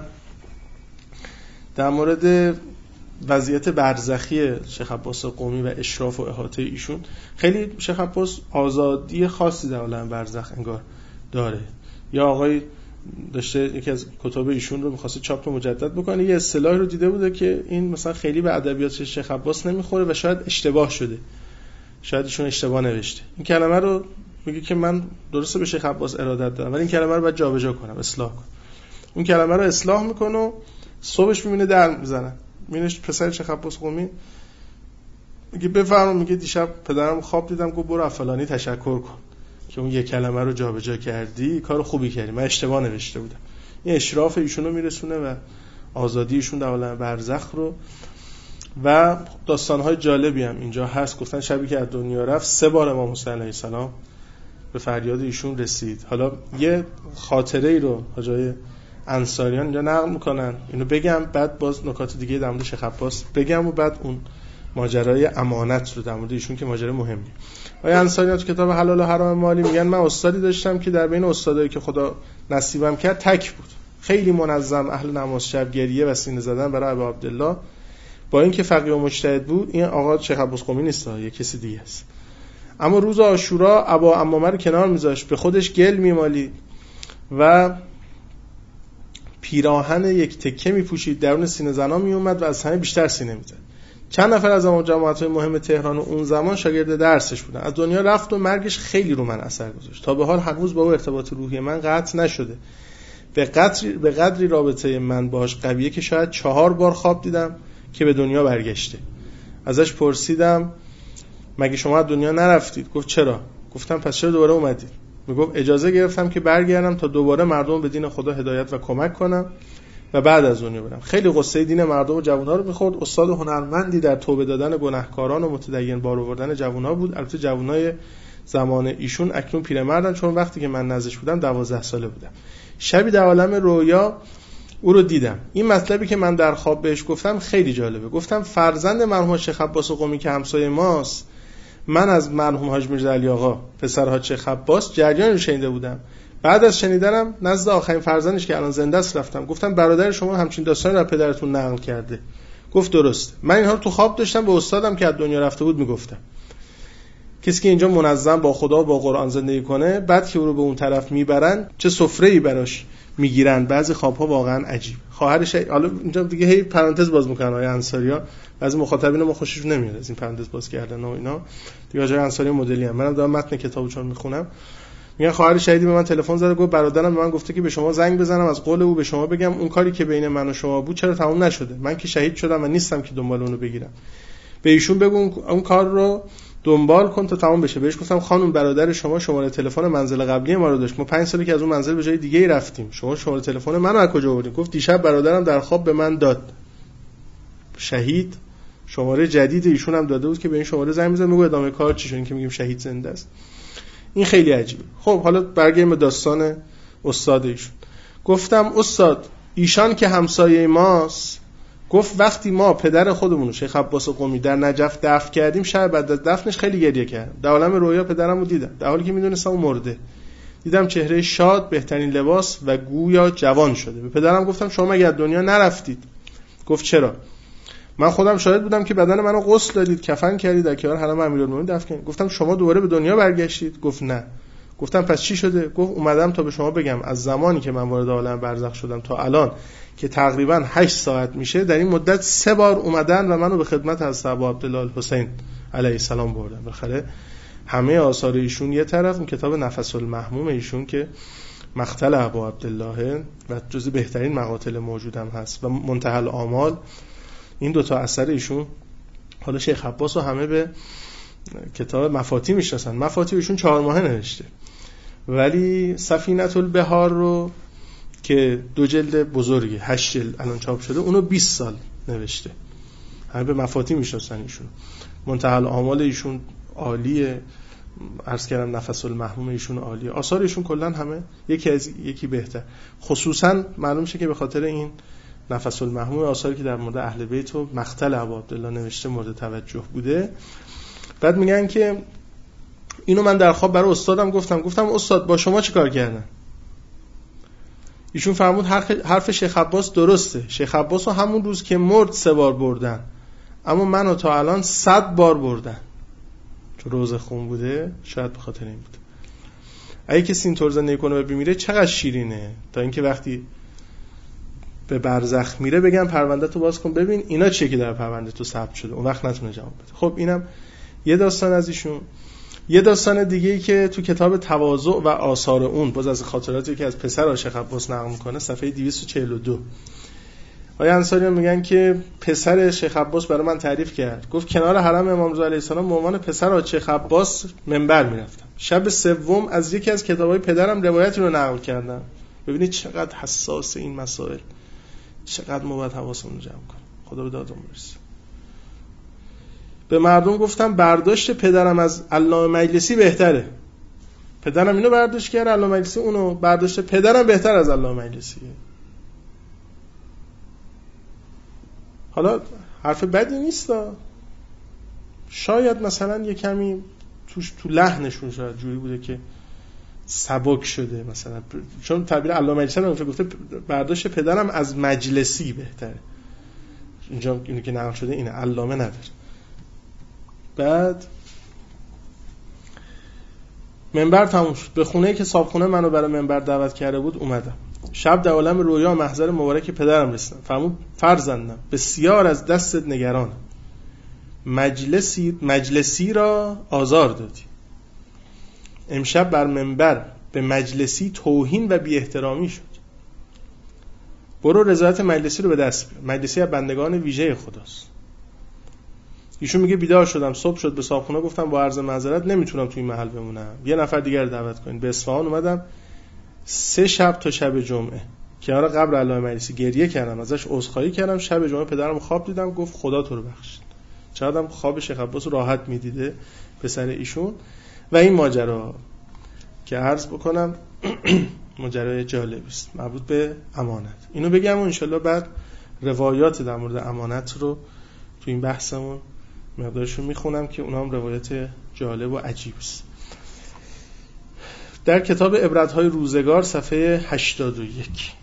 در مورد وضعیت برزخی شیخ عباس قمی و اشراف و احاطه ایشون، خیلی شیخ عباس آزادی خاصی در عالم برزخ انگار داره. یا آقای داشته یکی از کتاب ایشون رو می‌خواسته چاپ مجدد بکنه، یه اصطلاحی رو دیده بوده که این مثلا خیلی به ادبیات شیخ عباس نمیخوره و شاید اشتباه شده، شاید ایشون اشتباه نوشته. این کلمه رو میگه که من درسته به شیخ عباس ارادت دارم ولی این کلمه رو باید جابجا کنم، اصلاح کنم. اون کلمه رو اصلاح میکنه و صبحش میبینه در میزنن، میبینه پسر شیخ عباس قمی میگه بفرما، میگه دیشب پدرم خواب دیدم، گفت برو فلانی تشکر کن که اون یک کلمه رو جابجا کردی، کار خوبی کردی، من اشتباه نوشته بودم. این اشراف ایشون رو میرسونه و آزادی ایشون در عالم برزخ رو. و داستان‌های جالبی هم اینجا هست. گفتن شبی که از دنیا رفت 3 بار امام حسین علیه السلام به فریاد ایشون رسید. حالا یه خاطره ای رو حاجی انصاریان اینجا نقل میکنن، اینو بگم بعد باز نکات دیگه در مورد شیخ عباس بگم و بعد اون ماجرای امانت رو در مورد ایشون که ماجرا مهمی. آقای انصاریان تو کتاب حلال و حرام مالی میگن من استادی داشتم که در بین استادایی که خدا نصیبم کرد تک بود، خیلی منظم، اهل نماز شب گریه و سینه زدن برای ابو عبدالله. با اینکه فقیه و مجتهد بود، این آقا شیخ عباس قمی نیست، یه کسی دیگه است. اما روز عاشورا ابا عمامه رو کنار میذاشت، به خودش گل میمالید و پیراهن یک تکه میپوشید، درون سینه زنا میومد و از همه بیشتر سینه میزد. چند نفر از اون جماعت‌های مهم تهران و اون زمان شاگرد درسش بودن. از دنیا رفت و مرگش خیلی رو من اثر گذاشت. تا به حال هنوز با ارتباط روحی من قطع نشده. به قدری رابطه من باهاش قویه که شاید 4 بار خواب دیدم که به دنیا برگشته. ازش پرسیدم مگه شما از دنیا نرفتید؟ گفت چرا؟ گفتم پس چرا دوباره اومدید؟ میگفت اجازه گرفتم که برگردم تا دوباره مردم به دین خدا هدایت و کمک کنم و بعد از دنیا برم. خیلی قصه دین مردم و جوان‌ها رو می‌خورد. استاد هنرمندی در توبه دادن گناهکاران و متدین بار آوردن جوان‌ها بود. البته جوانای زمان ایشون اکنون پیرمردن، چون وقتی که من نزدش بودم 12 ساله بودم. شبی در عالم رویا او رو دیدم. این مطلبی که من در خواب بهش گفتم خیلی جالبه. گفتم فرزند مرحوم شیخ عباس قمی که همسایه ماست، من از مرحوم حاج میرزا علی آقا پسر حاج شیخ عباس جریان رو شنیده بودم. بعد از شنیدنم نزد آخرین فرزندش که الان زنده است رفتم، گفتم برادر شما همچین داستانی رو پدرتون نقل کرده. گفت درسته. من اینها رو تو خواب داشتم به استادم که از دنیا رفته بود میگفتم. کسی که اینجا منظم با خدا و با قرآن زندگی کنه، بعد که او رو به اون طرف میبرن چه سفره‌ای براش میگیرن. بعضی خواب‌ها واقعا عجیب. خواهرش، حالا اینجا دیگه هی پرانتز باز میکنن آقای انصاری‌ها، بعضی مخاطبین ما خوششون نمیاد از این پرانتز باز کردن و اینا دیگه. آقای انصاری مدلی هم، منم دارم متن کتابو چون میخونم، میگن خواهر شهیدی به من تلفن زده، گفت برادرم به من گفته که به شما زنگ بزنم از قول او به شما بگم اون کاری که بین من و شما بود چرا تموم نشده. من که شهید شدم و نیستم که دنبال اونو بگیرم. به ایشون بگو اون کار رو دنبال کن تا تموم بشه. بهش گفتم خانم برادر شما شماره تلفن منزل قبلی ما رو داشت، ما 5 ساله که از اون منزل به جای دیگه ای رفتیم، شما شماره تلفن منو از کجا آوردین؟ گفت دیشب برادرم در خواب به من داد. شهید شماره جدید ایشون هم داده بود که به این شماره زنگ بزن، میگه ادامه کار چی شد، این که میگیم شهید زنده است. این خیلی عجیبه. خب حالا برگردیم به داستان استاد ایشون. گفتم استاد ایشان که همسایه ماست، گفت وقتی ما پدر خودمون شیخ عباس قمی در نجف دفن کردیم، شب بعد از دفنش خیلی گریه کردم. در عالم رویا پدرمو دیدم در حالی که میدونستم اون مرده. دیدم چهره شاد، بهترین لباس و گویا جوان شده. به پدرم گفتم شما مگه از دنیا نرفتید؟ گفت چرا؟ من خودم شاهد بودم که بدن منو غسل دادید، کفن کردید، در کنار حرم امیرالمومنین دفن کردید. گفتم شما دوباره به دنیا برگشتید؟ گفت نه. گفتم پس چی شده؟ گفت اومدم تا به شما بگم از زمانی که من وارد عالم برزخ شدم تا الان که تقریبا 8 ساعت میشه، در این مدت 3 بار اومدن و منو به خدمت حضرت ابو عبدالله الحسین علیه السلام بردن. بخره همه آثار ایشون یه طرف، اون کتاب نفس المحموم ایشون که مقتل ابو عبدالله و جزو بهترین مقاتل موجودم هست، و منتهی الآمال، این دوتا اثر ایشون. حالا شیخ عباس رو همه به کتاب مفاتی میشناسن. مفاتی ایشون 4 ماهه نوشته، ولی سفینة البحار رو که 2 جلد بزرگی 8 جلد الان چاپ شده، اونو 20 سال نوشته. همه به مفاتی میشناسن ایشون. منتهی الآمال ایشون عالیه، عرض کردم نفس المحموم ایشون عالیه. آثار ایشون کلا همه یکی بهتر. خصوصا معلوم شه که به خاطر این نفس المحموم آثاری که در مورد اهل بیت و مقتل ابو عبدالله نوشته مورد توجه بوده. بعد میگن که اینو من در خواب برای استادم گفتم استاد با شما چیکار کردن؟ ایشون فرمود حرف شیخ عباس درسته. شیخ عباس رو همون روز که مرد 3 بار بردن، اما منو تا الان 100 بار بردن. چون روز خون بوده، شاید به خاطر این بود. اگه کسی اینطور زندگی کنه و بمیره چقدر شیرینه، تا اینکه وقتی به برزخ میره بگم پرونده تو باز کن ببین اینا چیه که در پرونده تو ثبت شده، اون وقت نتونه جواب بده. خب اینم یه داستان از ایشون. یه داستان دیگه‌ای که تو کتاب تواضع و آثار اون، باز از خاطراتی که از پسر شیخ عباس نقل میکنه، صفحه 242. آقای انصاری میگن که پسر شیخ عباس برای من تعریف کرد، گفت کنار حرم امام رضا علیه السلام به عنوان پسر شیخ عباس منبر میرفتم. شب 3 از یکی از کتابای پدرم روایتی رو نقل کردم. ببینید چقدر حساس این مسائل، چقدر ما باید حواسمون رو جمع کنیم. خدا به دادمون برسه. به مردم گفتم برداشت پدرم از علامه مجلسی بهتره. پدرم اینو برداشت کرد، علامه مجلسی اونو برداشت. پدرم بهتر از علامه مجلسیه. حالا حرف بدی نیست، شاید مثلا یه کمی تو لحنشون شاید جوری بوده که سبک شده، مثلا چون تعبیر علامه مجلسی رو گفته برداشت پدرم از مجلسی بهتره. اینجا اینو که نقل شده اینه، علامه نداره. بعد منبر تموم شد. به خونه‌ای که صاحبخونه منو برای منبر دعوت کرده بود اومدم. شب در عالم رویا محضر مبارک پدرم رسیدم. فرمود فرزندم بسیار از دستت نگرانم. مجلسی را آزار دادی. امشب بر منبر به مجلسی توهین و بی احترامی شد. برو رضایت مجلسی رو به دست بیار. مجلسی از بندگان ویژه خداست. ایشون میگه بیدار شدم، صبح شد، به صاحبخونه گفتم با عرض معذرت نمیتونم توی محل بمونم، یه نفر دیگر دعوت کنین. به اصفهان اومدم. 3 شب تا شب جمعه کنار قبر علامه مجلسی گریه کردم، ازش عذرخواهی کردم. شب جمعه پدرم خواب دیدم، گفت خدا تو رو بخشید. چقدرم خواب شیخ عباس راحت میدیده پسر ایشون. و این ماجرا که عرض بکنم ماجرای جالبی است مربوط به امانت. اینو بگم و انشالله بعد روایات در مورد امانت رو تو این بحثمون مقدارشون میخونم که اونها هم روایت جالب و عجیب است. در کتاب عبرت‌های روزگار صفحه 81.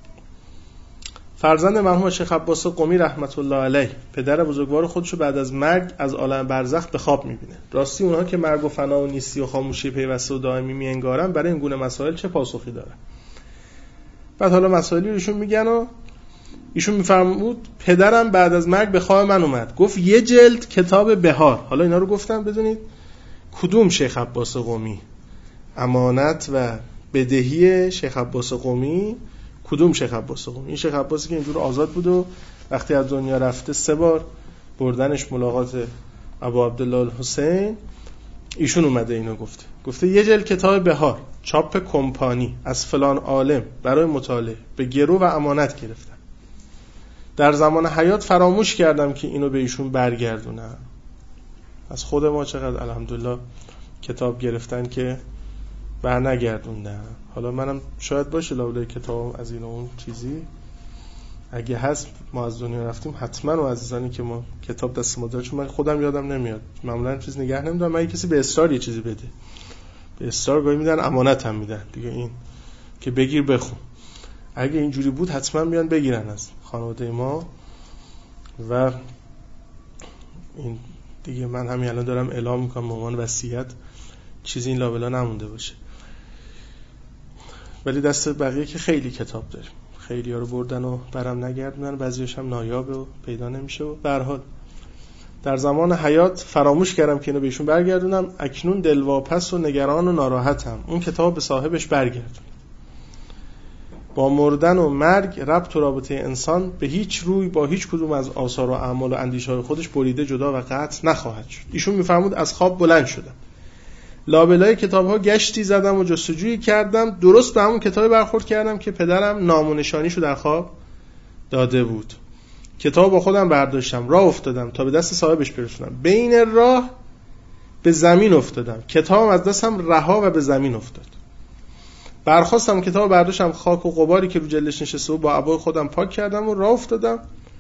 فرزند مرحوم شیخ عباس قمی رحمت الله علیه پدر بزرگوار خودشو بعد از مرگ از عالم برزخ به خواب می‌بینه. راستی اونها که مرگ و فنا و نیستی و خاموشی پیوسته و دائمی می‌انگارن برای این گونه مسائل چه پاسخی دارن؟ بعد حالا مسائلی رو ایشون میگن و ایشون میفرمود پدرم بعد از مرگ به خواب من اومد، گفت یه جلد کتاب بهار. حالا اینا رو گفتم بدونید کدوم شیخ عباس قمی، امانت و بدهی شیخ عباس قمی، کدوم شیخ عباس قمی؟ این شیخ عباسی که اینجور آزاد بود و وقتی از دنیا رفته 3 بار بردنش ملاقات ابو عبدالله الحسین، ایشون اومده اینو گفته یه جلد کتاب بهار چاپ کمپانی از فلان عالم برای مطالعه به گرو و امانت گرفتم. در زمان حیات فراموش کردم که اینو به ایشون برگردونم. از خود ما چقدر الحمدلله کتاب گرفتن که برنگردوندن. حالا منم شاید باشه لابلای کتاب از این اون چیزی اگه هست ما از دنیا رفتیم حتما و عزیزانی که ما کتاب دست ما داره، چون من خودم یادم نمیاد معمولا چیز نگه نمیدارم. من کسی به اصرار یه چیزی بده، به اصرار گاهی میدن، امانت هم میدن دیگه، این که بگیر بخون. اگه اینجوری بود حتما میان بگیرن از خانواده ما. و این دیگه من همین الان دارم اعلام میکنم به عنوان وصیت، چیزی این لابلا نمونده باشه. ولی دست بقیه که خیلی کتاب داریم، خیلی ها رو بردن و برم نگردونن، بعضیش هم نایابه و پیدا نمیشه. و به هر حال در زمان حیات فراموش کردم که اینو بهشون برگردونم، اکنون دلواپس و نگران و ناراحتم، اون کتاب به صاحبش برگردون. با مردن و مرگ ربط و رابطه انسان به هیچ روی با هیچ کدوم از آثار و اعمال و اندیشه‌های خودش بریده جدا و قطع نخواهد شد. ایشون میفرمود از خواب بلند شدم، لابلای کتاب‌ها گشتی زدم و جستجویی کردم، درست به همون کتابی برخورد کردم که پدرم نام و نشانیشو در خواب داده بود. کتاب با خودم برداشتم، راه افتادم تا به دست صاحبش برسونم. بین راه به زمین افتادم، کتابم از دستم رها و به زمین افتاد. برخواستم کتاب برداشتم، خاک و غباری که رو جلدش نشسته بود با عبای خودم پاک کردم و راه افتادم،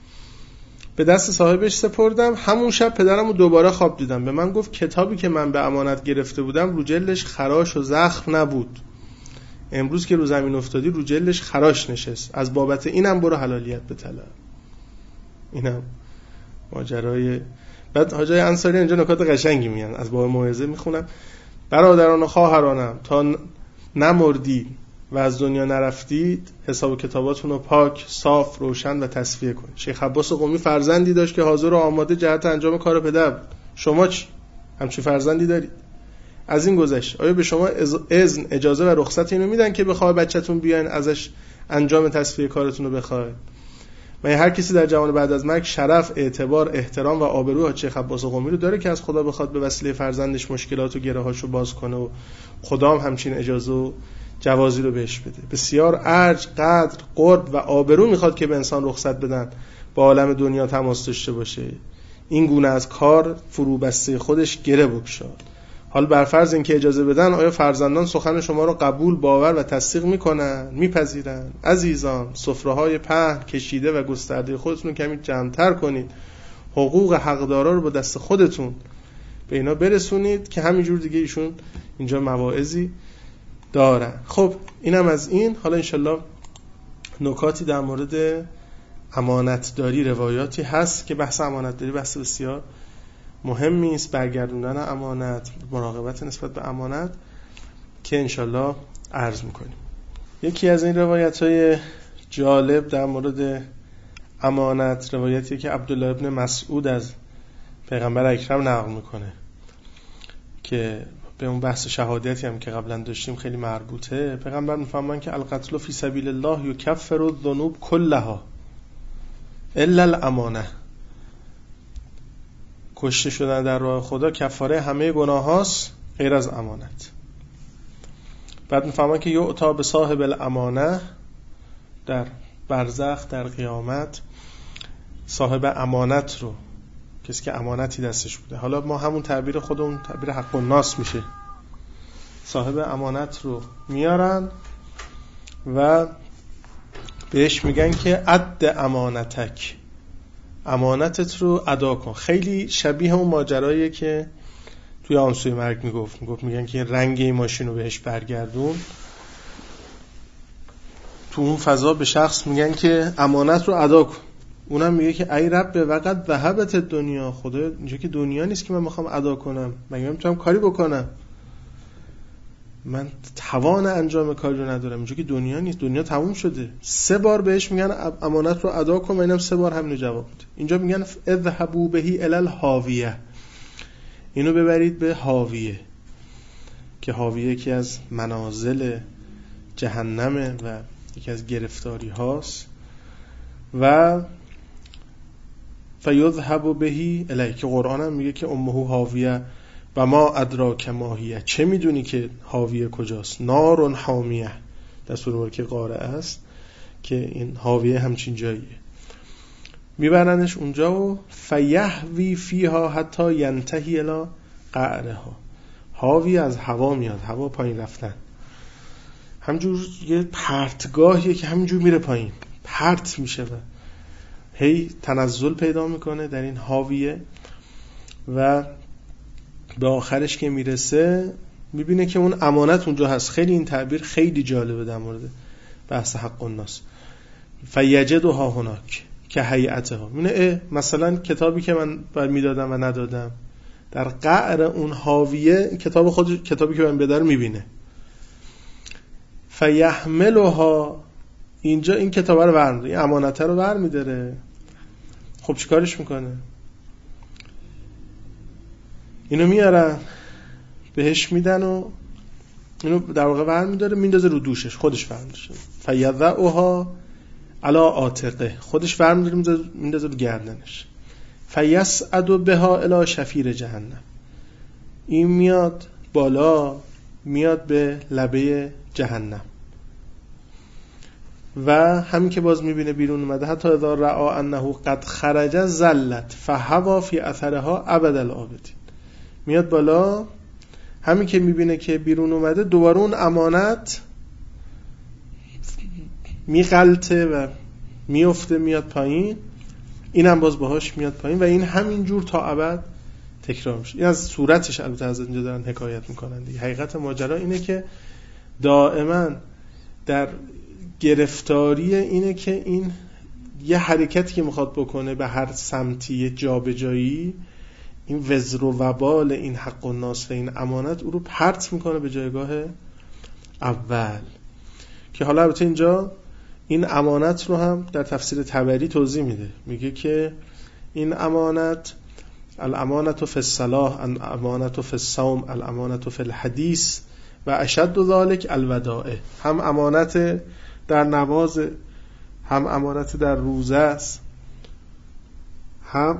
به دست صاحبش سپردم. همون شب پدرم رو دوباره خواب دیدم. به من گفت کتابی که من به امانت گرفته بودم رو جلدش خراش و زخم نبود، امروز که رو زمین افتادی رو جلدش خراش نشست، از بابت اینم برو حلالیت بطلب. اینم ماجرای. بعد حاجای انصاری اینجا نکات قشنگی میگن، از باب موعظه میخونم: برادران و خواهرانم، تا نمردید و از دنیا نرفتید حساب کتاباتون رو پاک، صاف، روشن و تصفیه کنید. شیخ عباس قمی فرزندی داشت که حاضر و آماده جهت انجام کار پدر بود. شما چی؟ همچین فرزندی دارید؟ از این گذشت آیا به شما اذن، اجازه و رخصت اینو میدن که بخواه بچه‌تون بیاین ازش انجام تصفیه کارتون رو بخواید؟ من هر کسی در جهان بعد از مرگ شرف، اعتبار، احترام و آبرو شیخ عباس قمی رو داره که از خدا بخواد به وسیله فرزندش مشکلات و گره‌هاشو باز کنه و خدا هم همچین اجازه و جوازی رو بهش بده. بسیار ارج، قدر، قرب و آبرو میخواد که به انسان رخصت بدن با عالم دنیا تماس داشته باشه. این گونه از کار فرو بسته خودش گره بگشاد. حال بر فرض اینکه اجازه بدن، آیا فرزندان سخن شما رو قبول، باور و تصدیق میکنن، میپذیرن؟ عزیزان، سفره‌های پهن کشیده و گسترده خودتون رو کمی جمع‌تر کنید، حقوق حقدارا رو با دست خودتون به اینا برسونید که همینجور دیگه ایشون اینجا مواعظی دارن. خب اینم از این. حالا انشالله نکاتی در مورد امانتداری، روایاتی هست که بحث امانتداری بحث بسیار مهمی است، برگردوندن امانت، مراقبت نسبت به امانت، که انشالله عرض میکنیم. یکی از این روایت‌های جالب در مورد امانت روایتی که عبدالله ابن مسعود از پیغمبر اکرم نقل میکنه که به اون بحث شهادتی هم که قبلا داشتیم خیلی مربوطه. پیغمبر میفرمان که القتل فی سبیل الله یکفر الذنوب کلها الا الامانه، کشته شدن در راه خدا کفاره همه گناه هاست غیر از امانت. بعد میفهمن که یعطا به صاحب الامانه، در برزخ در قیامت صاحب امانت رو، کسی که امانتی دستش بوده، حالا ما همون تعبیر خودمون تعبیر حق الناس میشه، صاحب امانت رو میارن و بهش میگن که اد امانتک، امانتت رو ادا کن. خیلی شبیه اون ماجراییه که توی آنسوی مرگ میگفت میگن که رنگ این ماشین رو بهش برگردون. تو اون فضا به شخص میگن که امانت رو ادا کن. اونم میگه که ای رب وقت ذهبت دنیا، خدا اینجا که دنیا نیست که من میخوام ادا کنم، مگه من میتونم کاری بکنم؟ من توان انجام کاری رو ندارم، اینجا که دنیا نیست، دنیا تموم شده. 3 بار بهش میگن امانت رو ادا کن و اینم 3 بار همینو جواب میده. اینجا میگن اذهبوا بهی الی الهاویه، اینو ببرید به هاویه، که هاویه یکی از منازل جهنمه و یکی از گرفتاری هاست. و فیذهب بهی الی، که قرآن هم میگه که امه هاویه و ما ادراک ما هیه، چه میدونی که هاویه کجاست؟ نار حامیه، در سوره که قارئ است که این هاویه همچین جاییه. میبرنش اونجا و فیهوی فیها حتی ینتهی الی قعرها. هاوی از هوا میاد، هوا پایین رفتن، همجور یه پرتگاهیه که همینجور میره پایین، پرت میشه و هی تنزل پیدا میکنه در این هاویه و به آخرش که میرسه میبینه که اون امانت اونجا هست. خیلی این تعبیر خیلی جالبه در مورد بحث حق الناس. فیجدها هناک که هیئتها، میبینه مثلا کتابی که من باید میدادم و ندادم در قعر اون هاویه، کتابی که من بدارم میبینه. فیحملها، اینجا این کتابه رو برمی‌داره، این امانته رو برمی‌داره. خب چیکارش میکنه؟ اینو میارن بهش میدن و اینو در واقع برمی‌داره میندازه رو دوشش، خودش برمی‌داره. فیضعها علی عاتقه، خودش برمی‌داره میندازه رو گردنش. فیصعد بها الی شفیر جهنم، این میاد بالا، میاد به لبه جهنم. و همین که باز میبینه بیرون اومده، حتی اذا رأى انه قد خرج زلت فهوا فی اثرها ابد الابدین، میاد بالا، همین که میبینه که بیرون اومده دوباره اون امانت میغلطه و میفته میاد پایین، اینم باز باهاش میاد پایین و این همین جور تا ابد تکرار میشه. این از صورتش البته از اینجا دارن حکایت میکنن دیگه. حقیقت ماجرا اینه که دائما در گرفتاری اینه که این یه حرکتی که میخواد بکنه به هر سمتی، یه جابجایی، این وزر و وبال این حق الناس و این امانت او رو پرت میکنه به جایگاه اول. که حالا البته اینجا این امانت رو هم در تفسیر طبری توضیح میده، میگه که این امانت، الامانت فی الصلاح، الامانت فی الصوم، الامانت فی الحدیث و اشد ذلک الودائع، هم امانت در نماز، هم امانت در روزه است، هم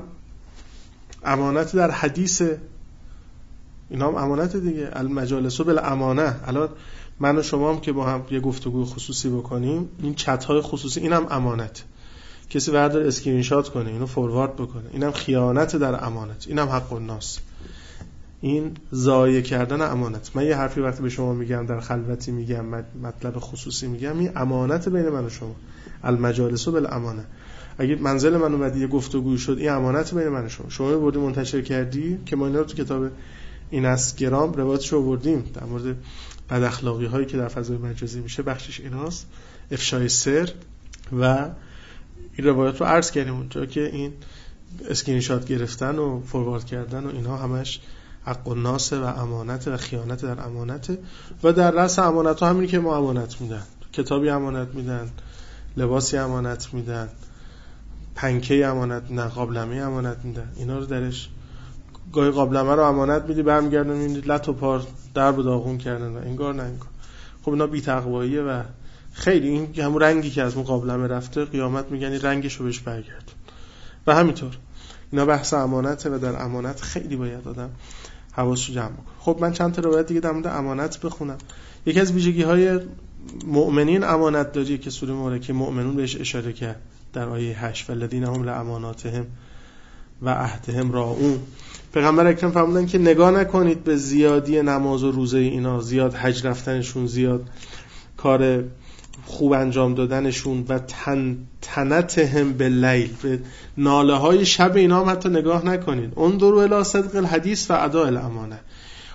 امانت در حدیث، اینا هم امانت دیگه. المجالس بالامانه. الان من و شما هم که با هم یه گفتگو خصوصی بکنیم، این چت های خصوصی اینم امانت، کسی بردار اسکرین شات کنه اینو فوروارد بکنه، اینم خیانت در امانت، اینم حق الناس، این ضایع کردن امانت. من یه حرفی وقتی به شما میگم در خلوتی میگم، مطلب خصوصی میگم، این امانت بین من و شما، المجالس بالامانه. اگه منزل من اومدی یه گفتگوی شد، این امانت بین من و شما بردی منتشر کردی، که ما اینا رو تو کتاب اینستاگرام روایتشو آوردیم در مورد بد اخلاقی هایی که در فضای مجازی میشه، بخشش ایناست، افشای سر، و این روایت رو عرض کردیم اونجا که این اسکرین شات گرفتن و فوروارد کردن و اینها همش حق الناس و امانت و خیانت در امانت. و در رأس امانت ها همینی که ما امانت میدن، کتابی امانت میدن، لباسی امانت میدن، پنکه امانت میدن، قابلمه امانت میدن، اینا رو درش گاهی قابلمه رو امانت میدی برمیگردن میبینید لط و پار درب و داغون کردن و انگار نه انگار. خب اینا بی‌تقواییه و خیلی این همون رنگی که از اون قابلمه رفته قیامت میگن این رنگش رو بهش برگردون. و همینطور اینا بحث امانته و در امانت خیلی باید آدم حواسش رو جمع کنه. خب من چند تا روایت دیگه در مورد امانت بخونم. یکی از ویژگی‌های مؤمنین امانت داریه که سوره مبارکه مؤمنون بهش اشاره کرد در آیه 8 والذین هم لاماناتهم و عهدهم راعون. پیغمبر اکرم فرمودن که نگاه نکنید به زیادی نماز و روزه اینا، زیاد حج رفتنشون، زیاد کار خوب انجام دادنشون و تنتهم باللیل، به ناله های شب اینا هم حتی نگاه نکنید. انظروا الی صدق الحدیث و اداء الامانه،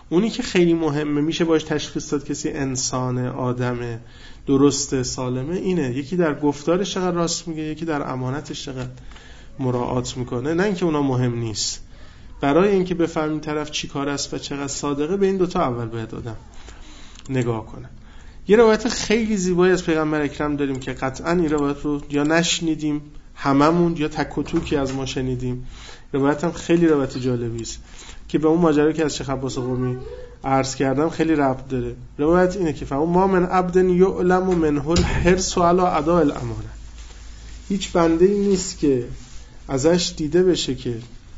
اونی که خیلی مهمه میشه باش تشخیص داد کسی انسانه، آدمه، درسته، سالمه، اینه یکی در گفتارش چقدر راست میگه، یکی در امانتش چقدر مراعات میکنه. نه اینکه اونا مهم نیست، برای اینکه بفهمیم طرف چی کار است و چقدر صادقه به این دوتا اول باید آدم نگاه کنه. یه روایت خیلی زیبایی از پیغمبر اکرم داریم که قطعاً این روایت رو یا نشنیدیم هممون یا تک و توکی از ما شنیدیم. روایت هم خیلی روایت جالبی است که به اون ماجرا که از شیخ عباس قمی عرض کردم خیلی ربط داره. روایت اینه که فهم ما من عبد یعلم منه الحرص علی اداء الامانه، هیچ بنده‌ای نیست که ازش دیده بشه که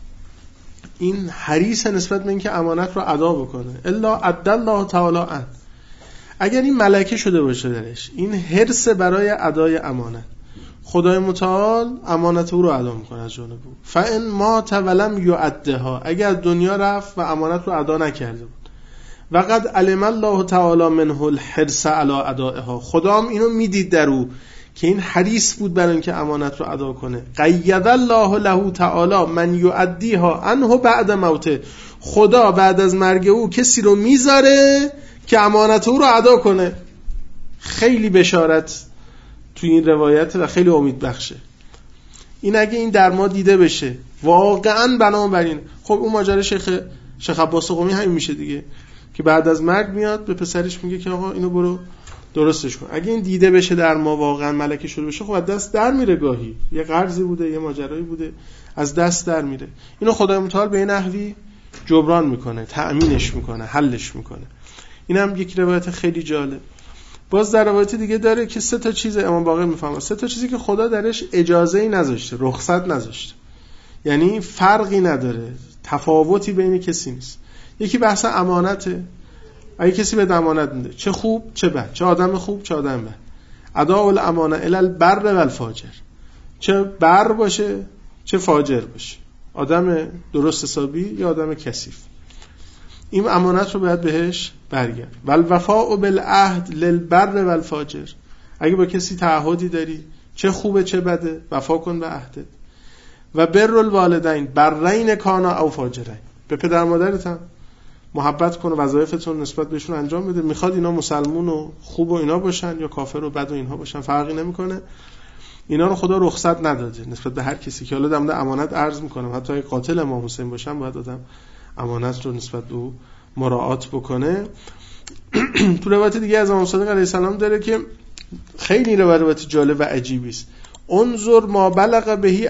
این حریص نسبت به اینکه امانت رو ادا بکنه الا ادى الله تعالی عنه، اگر این ملکه شده باشه درش این حرص برای ادای امانت، خدای متعال امانت او رو ادا میکنه از جانب او. فان مات ولم یؤدها، اگر دنیا رفت و امانت رو ادا نکرده بود، وقد علم الله تعالی منه الحرص علی ادائها، خدا هم اینو میدید در او که این حریص بود برای اینکه امانت رو ادا کنه. قید الله له تعالی من یؤدیها عنه بعد موته، خدا بعد از مرگ او کسی رو میذاره که امانت او رو ادا کنه. خیلی بشارت توی این روایت و خیلی امید بخشه. این اگه این در ما دیده بشه واقعا بنابراین، خب اون ماجرا شیخ عباس قمی همین میشه دیگه، که بعد از مرگ میاد به پسرش میگه که آقا اینو برو درستش کن. اگه این دیده بشه در ما واقعا ملکه شده بشه، خب از دست در میره، گاهی یه قرضی بوده یه ماجرایی بوده از دست در میره، اینو خدای متعال به نحوی جبران میکنه، تأمینش میکنه، حلش میکنه. اینم یک روایت خیلی جالب. باز در روایت دیگه داره که 3 تا چیز امام باقر میفهمه، 3 تا چیزی که خدا درش اجازه‌ای نذاشته، رخصت نذاشته، یعنی فرقی نداره، تفاوتی بین کسی نیست. یکی بحث امانته، اگه کسی به امانت میده چه خوب چه بد، چه آدم خوب چه آدم بد، اداء الامانه الی البر و الفاجر، چه بر باشه چه فاجر باشه، آدم درست حسابی یا آدم کثیف، این امانت رو باید بهش برگرد. والوفاء بالعهد للبر و الفاجر، اگه با کسی تعهدی داری چه خوبه چه بده وفا کن به عهدت. و بر الوالدین برین کانا او فاجرین، به پدر مادرت هم محبت کن و وظایفتون نسبت بهشون انجام بده، میخواد اینا مسلمون و خوب و اینا باشن یا کافر و بد و اینها باشن فرقی نمیکنه. اینا رو خدا رخصت نداده نسبت به هر کسی که حالا دمده امانت عرض میکنم، حتی اگه قاتل امام حسین باشن باید آدم امانت رو نسبت به او مراعات بکنه. تو روایت دیگه از امام صادق علیه السلام داره که خیلی روایت جالب و عجیبی است. انظر ما بلغ بهی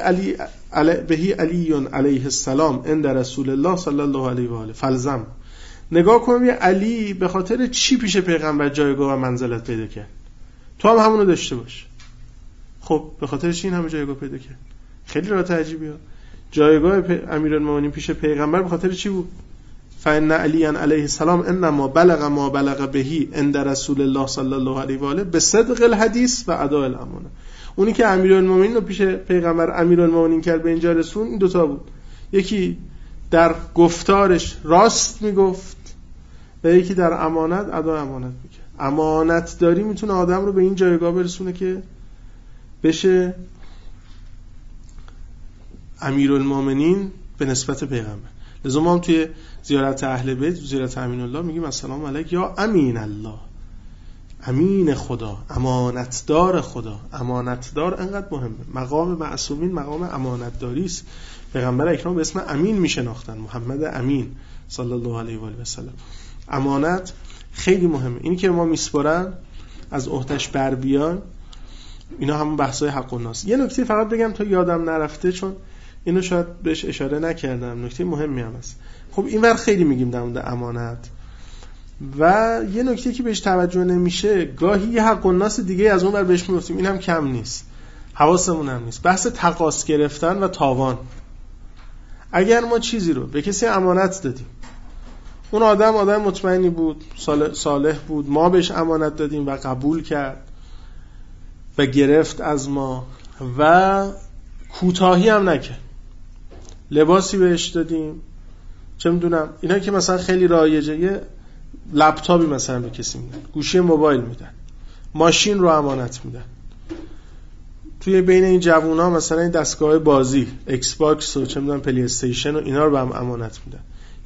علی علیه السلام عند رسول الله صلی الله علیه و آله فلزم، نگاه کن ببین علی به خاطر چی پیش پیغمبر جایگاه و منزلت پیدا کرد، تو هم همونو داشته باش. خب به خاطر چی این همه جایگاه پیدا کرد؟ خیلی روایت عجیبیه. جایگاه امیرالمومنین پیش پیغمبر به خاطر چی بود؟ فإن علی علیه السلام انما بلغ ما بلغ بهی عند رسول الله صلی الله علیه و آله بصدق الحدیث و اداء الامانه. اونی که امیرالمومنین رو پیش پیغمبر امیرالمومنین کرد به اینجا رسون، این دوتا بود، یکی در گفتارش راست میگفت و یکی در امانت ادای امانت میکرد. امانت داری میتونه آدم رو به این جایگاه برسونه که بشه امیرالمومنین به نسبت پیغمبر. لذا ما هم توی زیارت اهل بیت، زیارت امین الله میگیم السلام علیک یا امین الله، امین خدا، امانتدار خدا. امانتدار انقدر مهمه، مقام معصومین مقام امانتداری است. پیغمبر اکرام به اسم امین میشناختن، محمد امین صلی الله علیه و آله و سلم. امانت خیلی مهمه. اینی که ما میسپارن از عهده‌اش بر بیان، اینا همون بحث‌های حق و ناس. یه نکته فقط بگم تا یادم نرفته، چون اینو شاید بهش اشاره نکردم، نکته مهمی هم هست. خب اینور خیلی میگیم در مورد امانت، و یه نکته که بهش توجه نمیشه، گاهی یه حق و ناس دیگه از اون ور بهش میگفتیم، این هم کم نیست، حواسمون هم نیست. بحث تقاص گرفتن و تاوان. اگر ما چیزی رو به کسی امانت دادیم، اون آدم مطمئنی بود، صالح بود، ما بهش امانت دادیم و قبول کرد و گرفت از ما و کوتاهی هم نکرد، لباسی بهش دادیم، چه میدونم اینا که مثلا خیلی رایجه، یه لپتاپی مثلا به کسی میدن، گوشی موبایل میدن، ماشین رو امانت میدن. توی بین این جوونا مثلا این دستگاه بازی ایکس باکس و چه میدونم پلی استیشن و اینا رو به هم امانت میدن.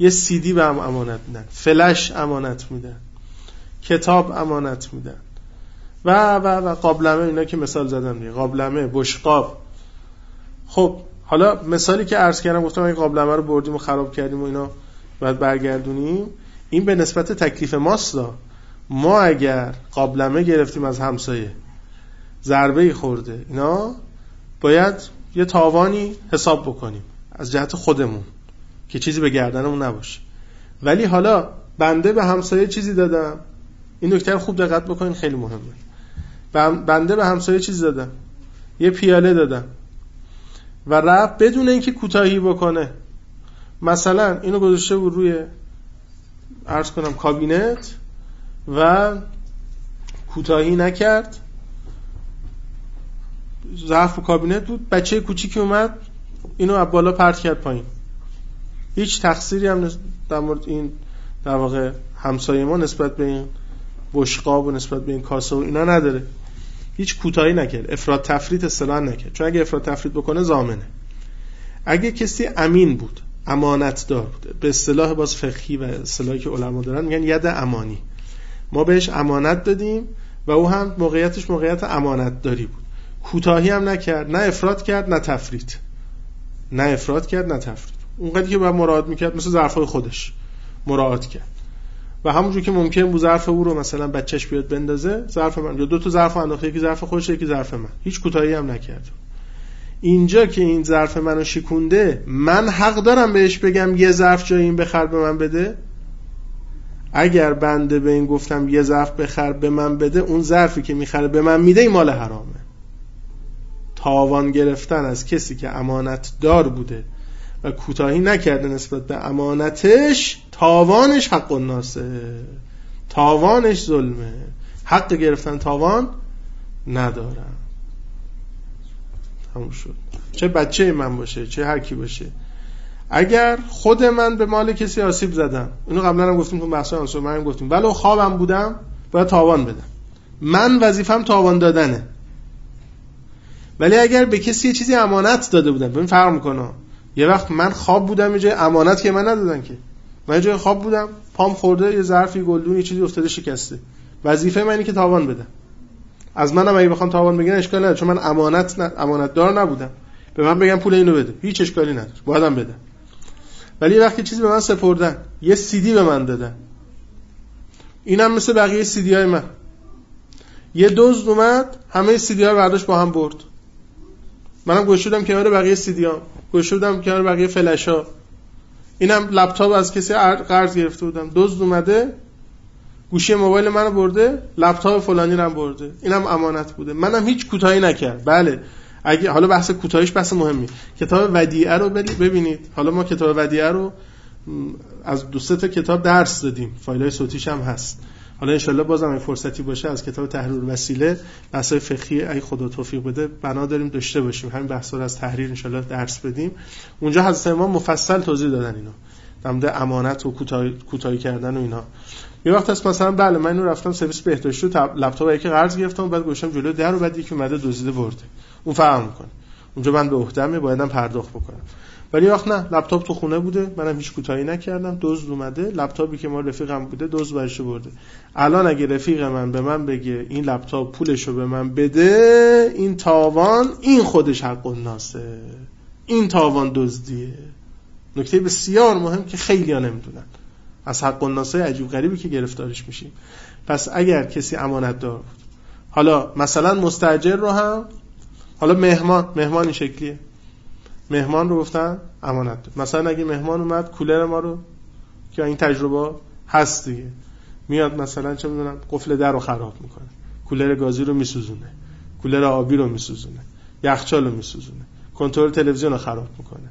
یه CD به هم امانت میدن، فلش امانت میدن، کتاب امانت میدن و قابلمه، اینا که مثال زدم دیگه، قابلمه، بشقاب. خب حالا مثالی که عرض کردم گفتم اگه قابلمه رو بردیم و خراب کردیم و اینا باید برگردونیم، این به نسبت تکلیف ماست. ما اگر قابلمه گرفتیم از همسایه، ضربه‌ای خورده، اینا باید یه تاوانی حساب بکنیم از جهت خودمون که چیزی به گردنمون نباشه. ولی حالا بنده به همسایه چیزی دادم، این نکته رو خوب دقت بکنین، خیلی مهمه. بنده به همسایه چیزی دادم، یه پیاله دادم و رفت بدون اینکه کوتاهی بکنه، مثلا اینو گذاشته بود روی عرض کنم کابینت و کوتاهی نکرد، ظرف و کابینت بود، بچه کوچیکی اومد اینو از بالا پرت کرد پایین، هیچ تقصیری هم در مورد این در واقع همسایه ما نسبت به این بشقاب و نسبت به این کاسه و اینا نداره، هیچ کوتاهی نکرد، افراط تفریط اصطلاحاً نکرد، چون اگه افراط تفریط بکنه ضامنه. اگه کسی امین بود، امانت دار بود، به اصطلاح باز فقهی و اصطلاحی که علما دارن میگن ید امانی، ما بهش امانت دادیم و او هم موقعیتش موقعیت امانت داری بود، کوتاهی هم نکرد، نه افراط کرد نه تفریط، نه افراط کرد نه تفریط، اونقدری که باید مراعات میکرد مثل ظرفای خودش مراعات کرد و همونجوری که ممکن بود ظرف او رو مثلا بچهش بیاد بندازه، ظرف من یا دو تا ظرف انداخته، یکی ظرف خودش یکی ظرف من، هیچ کوتاهی هم نکرد. اینجا که این ظرف منو شکونده، من حق دارم بهش بگم یه ظرف جای این بخر به من بده؟ اگر بنده به این گفتم یه ظرف بخر به من بده، اون ظرفی که میخره به من میده این مال حرامه. تاوان گرفتن از کسی که امانت دار بوده و کوتاهی نکرده نسبت به امانتش، تاوانش حق الناسه، تاوانش ظلمه، حق گرفتن تاوان ندارم. همون شد، چه بچه من باشه چه هر کی باشه. اگر خود من به مال کسی آسیب زدم، اینو قبلا هم گفتیم تو بحث آنسو من گفتیم، ولو خوابم بودم باید تاوان بدم، من وظیفم تاوان دادنه. ولی اگر به کسی یه چیزی امانت داده بودم، ببین فرق میکنه، یه وقت من خواب بودم یه جای امانت که من ندادن که، من یه جای خواب بودم پام خورده یه ظرفی گلدون یه چیزی افتاده شکسته، وظیفه من اینه که تاوان بدم. از منم اگه بخوام تاوان بگیرن اشکال نداره، چون من امانت دار نبودم، به من بگم پول اینو بده هیچ اشکالی نداره، بایدم بدم. ولی وقتی چیزی به من سپردن، یه CD به من دادن، اینم مثل بقیه CD های من، یه دزد اومد همه CD ها رو برداشت با هم برد، منم گوشودم کنار بقیه CD ها، گوشودم کنار بقیه فلش ها، اینم لپتاپ از کسی قرض گرفته بودم، دزد اومده گوشی موبایل منو برده، لپتاپ فلانی رو هم برده، اینم امانت بوده، منم هیچ کوتاهی نکرد. بله اگه حالا بحث کوتاهیش بحث مهمی، کتاب ودیعه رو ببینید، حالا ما کتاب ودیعه رو از 2-3 تا کتاب درس دادیم، فایلای صوتیش هم هست، حالا انشالله بازم این فرصتی باشه از کتاب تحریر وسیله بحثای فقهی اگه خدا توفیق بده بنا داریم داشته باشیم، همین بحثا رو از تحریر انشالله درس بدیم. اونجا حضرت امام مفصل توضیح دادن اینو، در مورد امانت و کوتاهی کردن و اینا. یه وقت هست مثلا بله من اینو رفتم سرویس بهداشتی و لپتاپ یکی قرض گرفتم، بعد گوشم جلو در و بعد یکی اومده دزدیده برده، اون فرق میکنه، اونجا من به عهده‌ام بایدم پرداخت بکنم. ولی وقت نه، لپتاپ تو خونه بوده، منم هیچ کوتاهی نکردم، دزد اومده لپتاپی که مال رفیقم بوده دزد برشه برده. الان اگه رفیق من به من بگه این لپتاپ پولشو به من بده، این تاوان، این خودش حق الناسه، این تاوان دزدیه. نکته بسیار مهم که خیلی‌ها نمیدونن، از حق الناسه عجیب غریبی که گرفتارش میشیم. پس اگر کسی امانت دار بود، حالا مثلا مستاجر رو هم، حالا مهمان این شکلیه، مهمان رو گفتن امانت دار. مثلا اگه مهمان اومد کولر ما رو، که این تجربه هست دیگه، میاد مثلا چه میدونم قفل در رو خراب میکنه، کولر گازی رو میسوزونه، کولر آبی رو میسوزونه، یخچال رو میسوزونه، کنترل تلویزیون رو خراب میکنه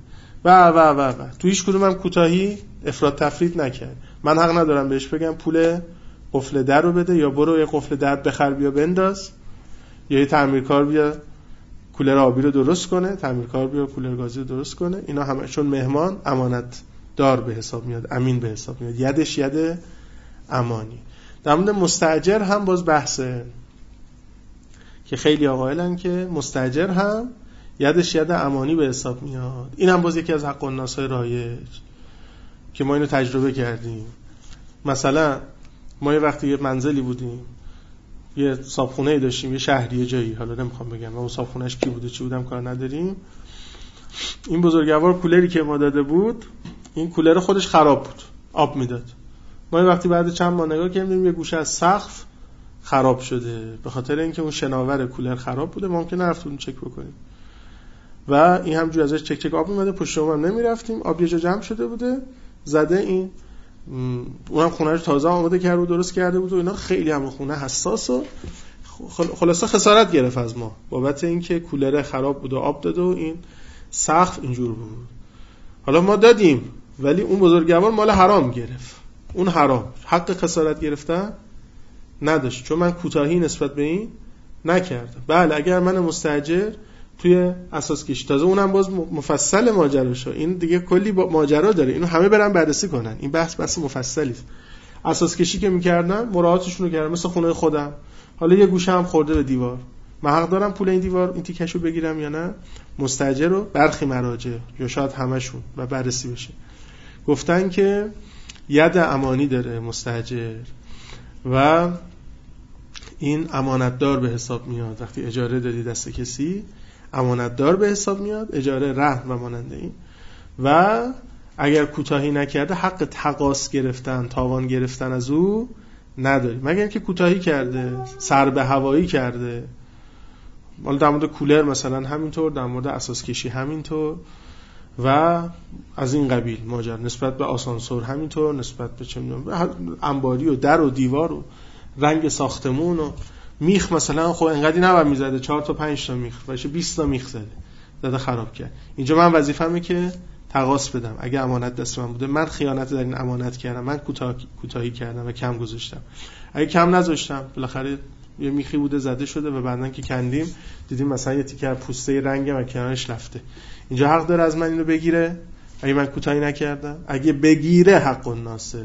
و تو هیچ کدوم هم کوتاهی افراط تفریط نکرد. من حق ندارم بهش بگم پول قفل در رو بده، یا برو یه قفل در بخر بیا بنداز، یا یه تعمیرکار بیا کولر آبی رو درست کنه، تعمیرکار بیا کولر گازی رو درست کنه. اینا همه چون مهمان امانت دار به حساب میاد، امین به حساب میاد، یدش ید امانی. در مورد مستاجر هم باز بحثه که خیلی قائلن که مستاجر هم یدش ید امانی به حساب میاد. این هم باز یکی از حق الناس‌های رایج. که ما اینو تجربه کردیم. مثلا ما یه وقتی یه منزلی بودیم، یه صابخونه‌ای داشتیم، یه شهری جایی، حالا نمیخوام بگم اون صابخونه‌اش کی بوده چی بودم کار نداریم. این بزرگوار کولری که ما داده بود، این کولر خودش خراب بود، آب میداد. ما یه وقتی بعد چند ماه نگاه کردیم یه گوشه از سقف خراب شده، به خاطر اینکه اون شناور کولر خراب بوده، ممکن نرفتیم چک بکنیم و این همجوری ازش چک چک آب میومده، پشت هم نمیرفتیم، آب یه جا جمع شده بوده زده. این اونم خونه رو تازه آماده کرده و درست کرده بود و اینا، خیلی هم خونه حساس و خلاصه خسارت گرفت از ما بابت اینکه کولر خراب بود و آب داد و این سقف اینجور بود. حالا ما دادیم ولی اون بزرگوار مال حرام گرفت. اون حرام حق خسارت گرفتن نداشت، چون من کوتاهی نسبت به این نکردم. بله اگر من مستاجر توی اساس کشی، تازه اونم باز مفصل ماجراشه، این دیگه کلی ماجرا داره، اینو همه برن بررسی کنن، این بحث مفصلی است. اساس کشی که میکردم مراعاتشون رو کردم، مثل خونه خودم. حالا یه گوشه هم خورده به دیوار، من حق دارم پول این دیوار این تیکشو بگیرم یا نه؟ مستاجر رو برخی مراجع یا شاید همشون و بررسی بشه گفتن که ید امانی داره مستاجر و این امانتدار به حساب میاد. وقتی اجاره دادی دست کسی امانتدار به حساب میاد، اجاره رهن و مانند این. و اگر کوتاهی نکرده حق تقاص گرفتن، تاوان گرفتن از او نداری، مگر اینکه کوتاهی کرده، سر به هوایی کرده. حالا در مورد کولر مثلا همینطور، در مورد اساس کشی همینطور و از این قبیل ماجرا. نسبت به آسانسور همینطور، نسبت به چه میدونم انباری و در و دیوار و رنگ ساختمون و میخ مثلا، خب انقدی نباید میزده، 4 تا 5 تا میخ باشه، 20 تا میخ زده خراب کرد. اینجا من وظیفه‌مه که تقاص بدم. اگه امانت دست من بوده، من خیانت در این امانت کردم، من کوتاهی کردم و کم گذاشتم. اگه کم نذاشتم بالاخره یه میخی بوده زده شده و بعدن که کندیم دیدیم مثلا یه تیکه پوسته رنگم و کنارش رفته. اینجا حق داره از من اینو بگیره اگه من کوتاهی نکردم. اگه بگیره حق الناسه.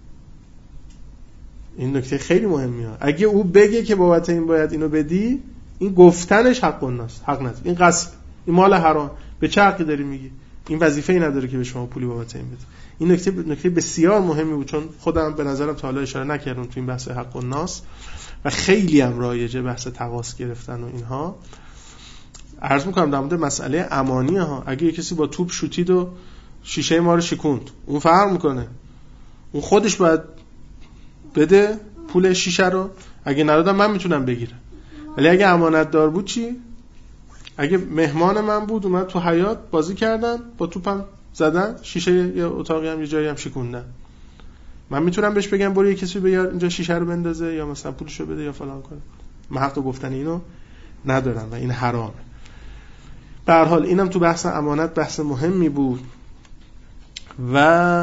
این نکته خیلی مهمیه. اگه او بگه که بابت این باید اینو بدی، این گفتنش حق الناس، حق نداره. این غصب، این مال حرام. به چه حقی داری میگی؟ این وظیفه‌ای نداره که به شما پولی بابت این بده. این نکته بسیار مهمی بود، چون خودم به نظرم تا حالا اشاره نکردم تو این بحث حق الناس و خیلی هم رایجه بحث تقاص گرفتن و اینها. عرض می‌کنم در مورد مسئله امانی ها، اگه یه کسی با توپ شوتید و شیشه ما رو شکوند، اون فرق میکنه، اون خودش باید بده پول شیشه رو، اگه ندادم من میتونم بگیرم. ولی اگه امانت دار بود چی؟ اگه مهمان من بود اومد تو حیاط بازی کردن با توپم زدن، شیشه یه اتاقی هم یه جایی هم شکوندن، من میتونم بهش بگم برو یه کسی بیار اینجا شیشه رو بندازه یا مثلا پولشو بده یا فلان کنه؟ من حق گفتن اینو ندارم و این حرامه. به هر حال اینم تو بحث امانت بحث مهمی بود. و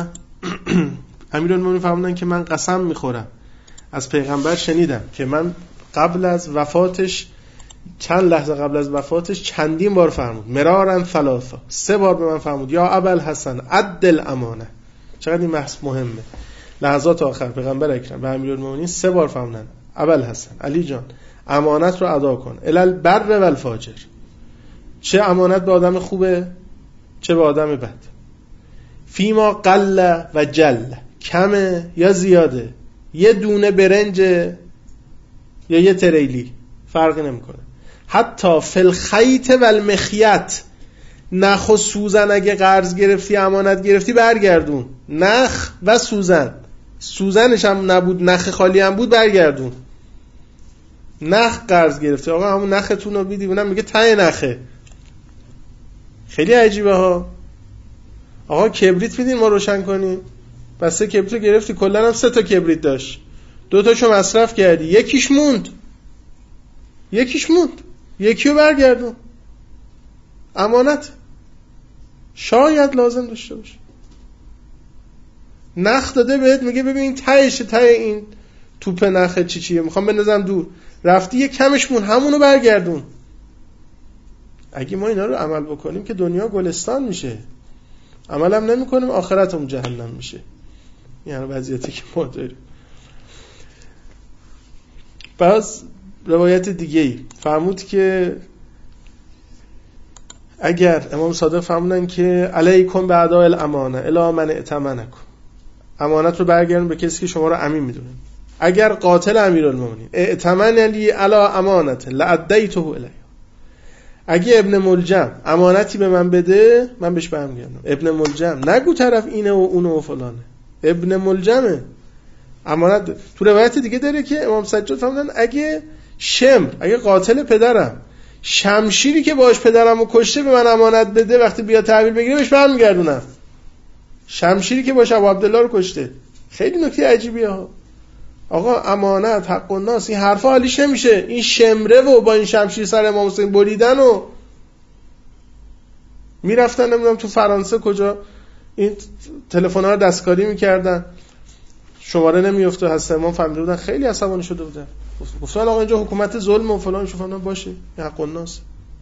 امیرالمومنین فرمودن که من قسم میخورم از پیغمبر شنیدم که من قبل از وفاتش، چند لحظه قبل از وفاتش چندین بار فرمود، مرارن ثلاثا، 3 بار به من فرمود یا ابوالحسن عدل امانه. چقدر این بحث مهمه. لحظات آخر پیغمبر اکرم و امیرالمومنین 3 بار فرمودن ابوالحسن علی جان امانت رو ادا کن، الالبر و الفاجر. چه امانت به آدم خوبه چه به آدم بد، فیما قل و جل، کمه یا زیاده، یه دونه برنج یا یه تریلی فرقی نمیکنه. حتی فی الخیط و المخیط، نخ و سوزن اگه قرض گرفتی امانت گرفتی برگردون، نخ و سوزن، سوزنش هم نبود نخ خالی هم بود برگردون. نخ قرض گرفتی آقا همون نختون رو بیدی، اونم میگه ته نخه. خیلی عجیبه ها. آقا کبریت میدین ما روشن کنیم، بسته کبریت رو گرفتی، کلن هم 3 تا کبریت داشت، 2 تاشو مصرف کردی، یکیش موند، یکی رو برگردون. امانت شاید لازم داشته باشه. نخ داده بهت میگه ببین تهشه، ته این توپ نخه چیه میخوام بندازم دور، رفتی یه کمش مون، همونو برگردون. اگه ما اینا رو عمل بکنیم که دنیا گلستان میشه، عمل هم نمی کنیم آخرتمون جهنم میشه. یعنی وضعیتی که ما داریم. باز روایت دیگه‌ای فرمود که اگر امام صادق فرمودن که علیکم بأداء الامانه الی من ائتمنکم، امانت رو برگردون به کسی که شما رو امین میدونه. اگر قاتل امیرالمومنین ائتمن لی علی امانت لادیته الیه، اگه ابن ملجم امانتی به من بده من بهش برمیگردم. ابن ملجم، نگو طرف اینه و اونه و فلانه، ابن ملجمه امانت. تو روایت دیگه داره که امام سجاد فرمودن اگه قاتل پدرم شمشیری که باش پدرمو کشته به من امانت بده، وقتی بیا تحویل بگیره بهش برمیگردونم. شمشیری که باش ابو عبدالله رو کشته. خیلی نکته عجیبیه ها. آقا امانت حق الناس، این حرفا حالیش نمیشه. این شمره و با این شمشیر سر امام حسین بریدن و میرفتن نمیدونم تو فرانسه کجا این تلفن‌ها رو دستکاری میکردن، شماره نمیفته، هست امام فهمیده بودن، خیلی عصبانی شده بودن، گفتن آقا اینجا حکومت ظلم و فلان شوفان باشه، این حق الناس.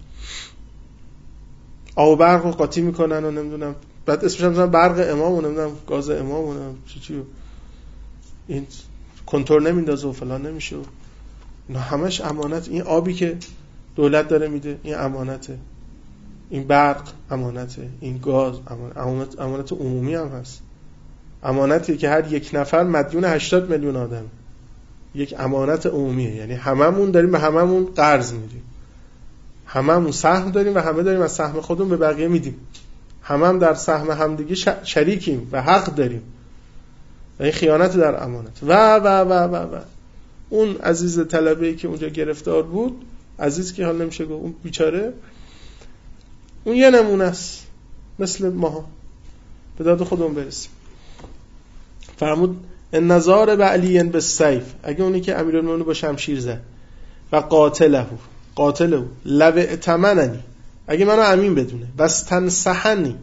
آب برق رو قاطی میکنن و نمیدونم بعد اسمش هم میذارن برق امام و نمیدونم گاز امام و نمیدونم چی این کنترل نمیندازه و فلان نمیشه. نه همش امانت. این آبی که دولت داره میده این امانته، این برق امانته، این گاز امانت عمومی هم هست. امانتی که هر یک نفر مدیون 80 میلیون آدم، یک امانت عمومیه. یعنی هممون داریم به هممون قرض میدیم، هممون سهم داریم و همه داریم از سهم خودمون به بقیه میدیم، هم در سهم همدیگه شریکیم و حق داریم. و این خیانت در امانت و اون عزیز طلبه‌ای که اونجا گرفتار بود، عزیز که حال نمیشه گفت، اون بیچاره، اون یه نمونه است مثل ما. به داد خودمون برسیم. فرمود ان نظار بعلی بالسیف، اگه اونی که امیرالمومنین با شمشیر زد و قاتله لو ائتمننی، اگه منو امین بدونه، واستنصحنی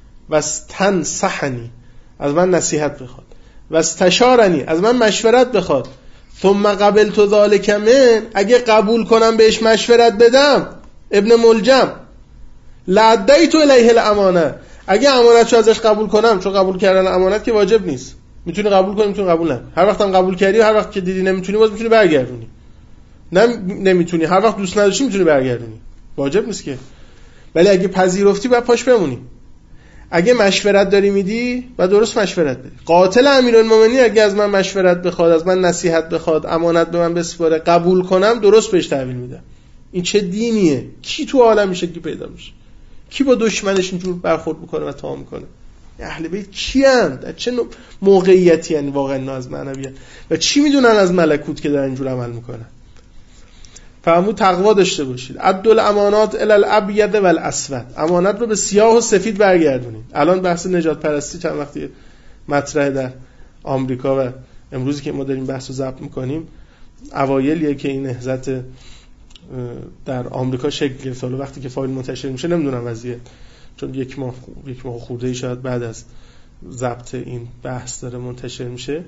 از من نصیحت بخواد، واستشارنی از من مشورت بخواد، ثم قبلت ذلک من، اگه قبول کنم بهش مشورت بدم، ابن ملجم، لادیت الیه الامانه، اگه امانتشو ازش قبول کنم، چون قبول کردن امانت که واجب نیست، میتونی قبول کنی میتونی قبول نکنی، هر وقت هم قبول کردی و هر وقت که دیدی نمیتونی باز میتونی برگردونی، نمیتونی هر وقت دوست نداشتی میتونی برگردونی، واجب نیست که. ولی اگه پذیرفتی باید پاش بمونی. اگه مشورت داری میدی و درست مشورت بدی. قاتل امیرالمومنین اگه از من مشورت بخواد، از من نصیحت بخواد، امانت به من بسپاره، قبول کنم، درست بهش تحویل میدم. این چه دینیه؟ کی تو عالم میشه کی پیدا میشه؟ کی با دشمنش اینجور برخورد میکنه و اتهام میکنه؟ اهل بیت کیان؟ در چه موقعیتی ان واقعا اینا از معنویت و چی میدونن از ملکوت که دارن اینجور عمل میکنن؟ فهمو تقوا داشته باشید. عد الامانات الی الابیض والاسود، امانت رو به سیاه و سفید برگردونید. الان بحث نجات پرستی چند وقتی مطرح در آمریکا و امروزی که ما داریم بحثو ضبط میکنیم، اوایلیه که این نهضت در آمریکا شکل گرفت. حالا وقتی که فایل منتشر میشه نمیدونم وضعیت، چون یک ماه خورده ای شاید بعد از ضبط این بحث داره منتشر میشه.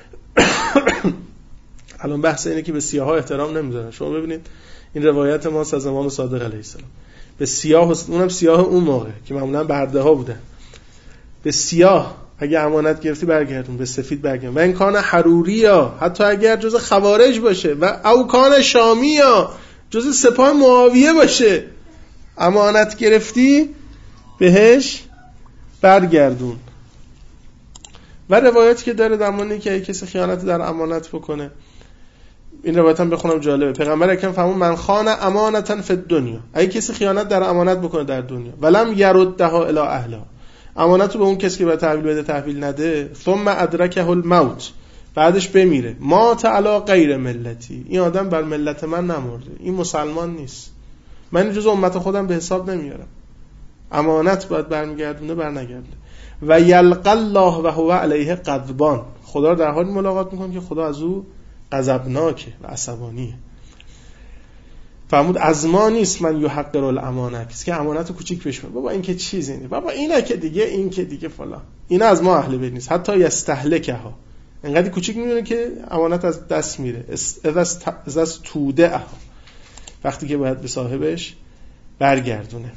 الان بحث اینه که به سیاها احترام نمیذارن. شما ببینید این روایت ماست از امام صادق علیه السلام، به سیاه، اونم سیاه اون موقع که معمولا برده ها بودن، به سیاه اگه امانت گرفتی برگردون، به سفید برگردون. و این کان حروریا، حتی اگر جز خوارج باشه، و او کان شامیا، جز سپاه معاویه باشه، امانت گرفتی بهش برگردون. و روایتی که داره در مورد اینکه کسی خیانت در امانت بکنه، این روایت هم بخونم جالبه. پیغمبر اکرم فرمود من خان امانتا فی الدنیا، اگه کسی خیانت در امانت بکنه در دنیا، ولم یردها الی اهلها، امانت رو به اون کسی که باید تحویل بده تحویل نده، ثم ادرکه الموت، بعدش بمیره، مات علی غیر ملتی، این آدم بر ملت من نمرده، این مسلمان نیست، من جز امت خودم به حساب نمیارم. امانت باید برمیگردونه، برنگردونه. و یلقى الله و هو علیه غضبان، خدا رو در حالی ملاقات میکنه که خدا از او غضبناکه و عصبانیه. فرمود از ما نیست من یحقر الامانه، کسی که امانت کوچیک پیش میبره، بابا این که چیزی نیست، بابا اینا که دیگه، این که دیگه فلان، اینا از ما اهل بیت نیست. حتی یستهلکها، انقدر کوچیک میدونه که امانت از دست میره. از توده، وقتی که باید به صاحبش برگردونه.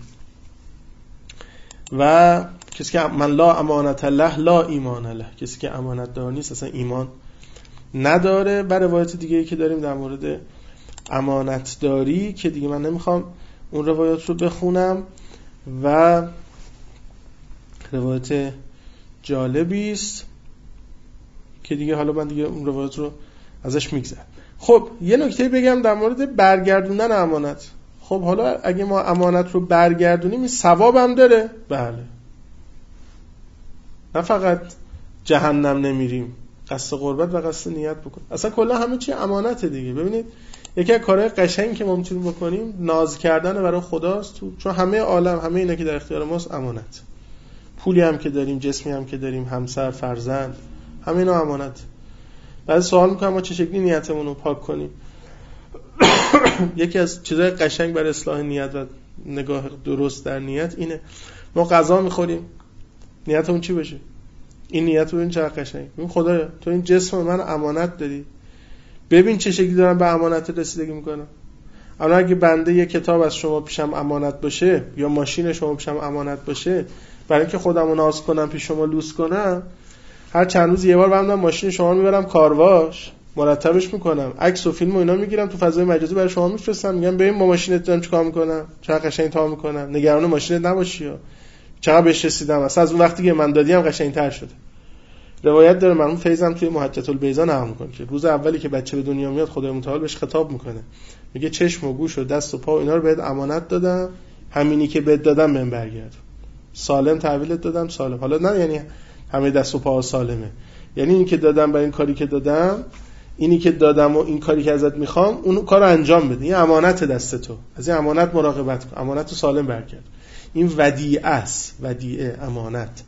و کسی که من لا امانت له لا ایمان له، کسی که امانت دار نیست اصلا ایمان نداره. و روایت دیگه ای که داریم در مورد امانت داری که دیگه من نمیخوام اون روایات رو بخونم، و روایت جالبی است که دیگه حالا من دیگه اون روایت رو ازش میگذرم. خب یه نکته بگم در مورد برگردوندن امانت. خب حالا اگه ما امانت رو برگردونیم این ثواب هم داره؟ بله. نه فقط جهنم نمیریم، قصد قربت و قصد نیت بکن. اصلا کلا همه چی امانته دیگه. ببینید یکی از کارهای قشنگی که ما میتونیم بکنیم ناز کردن برای خداست، چون همه عالم، همه اینا که در اختیار ماست امانت. پولی هم که داریم، جسمی هم که داریم، همسر، فرزند، همه اینا امانت. بعد سوال میکنم ما چه شکلی نیتمون رو پاک کنیم؟ یکی از چیزهای قشنگ برای اصلاح نیت و نگاه درست در نیت اینه. ما غذا میخوریم، نیتمون چی بشه؟ این نیت رو این چقدر قشنگ. این خدایا تو این جسم من امانت دادی، ببین چه شکلی دارم به امانت رسیدگی میکنم. اما اگه بنده یک کتاب از شما پیشم امانت باشه یا ماشین شما پیشم امانت باشه، برای اینکه خودمو ناز کنم پیش شما لوس کنم، هر چند روز یه بار برم ماشین شما میبرم کارواش، مرتبش میکنم، عکس و فیلم و اینا میگیرم، تو فضای مجازی برای شما میفرستم، میگم ببین با ماشینت دارم چیکار میکنم، چقدر قشنگ تا میکنم، نگران ماشینت نباشی ها، چقدر بهش رسیدم، اصلا از اون وقتی که من دادیم قشنگ‌تر شده. روایت داره مرحوم فیضم توی محجة البیضا نقل میکنه که روز اولی که بچه به دنیا میاد خدای متعال بهش خطاب میکنه، میگه چشم و گوش و دست و پا و اینا رو بهت امانت دادم، همینی که بهت دادم بهم برگرد، سالم تحویلت دادم سالم. حالا نه یعنی همه دست و پا سالمه، یعنی این که دادم برای این کاری که دادم، اینی که دادم و این کاری که ازت میخوام اون کارو انجام بده، این امانت دست تو، از این امانت مراقبت کن، امانت رو سالم برگرد. این ودیعه است، ودیعه، امانت.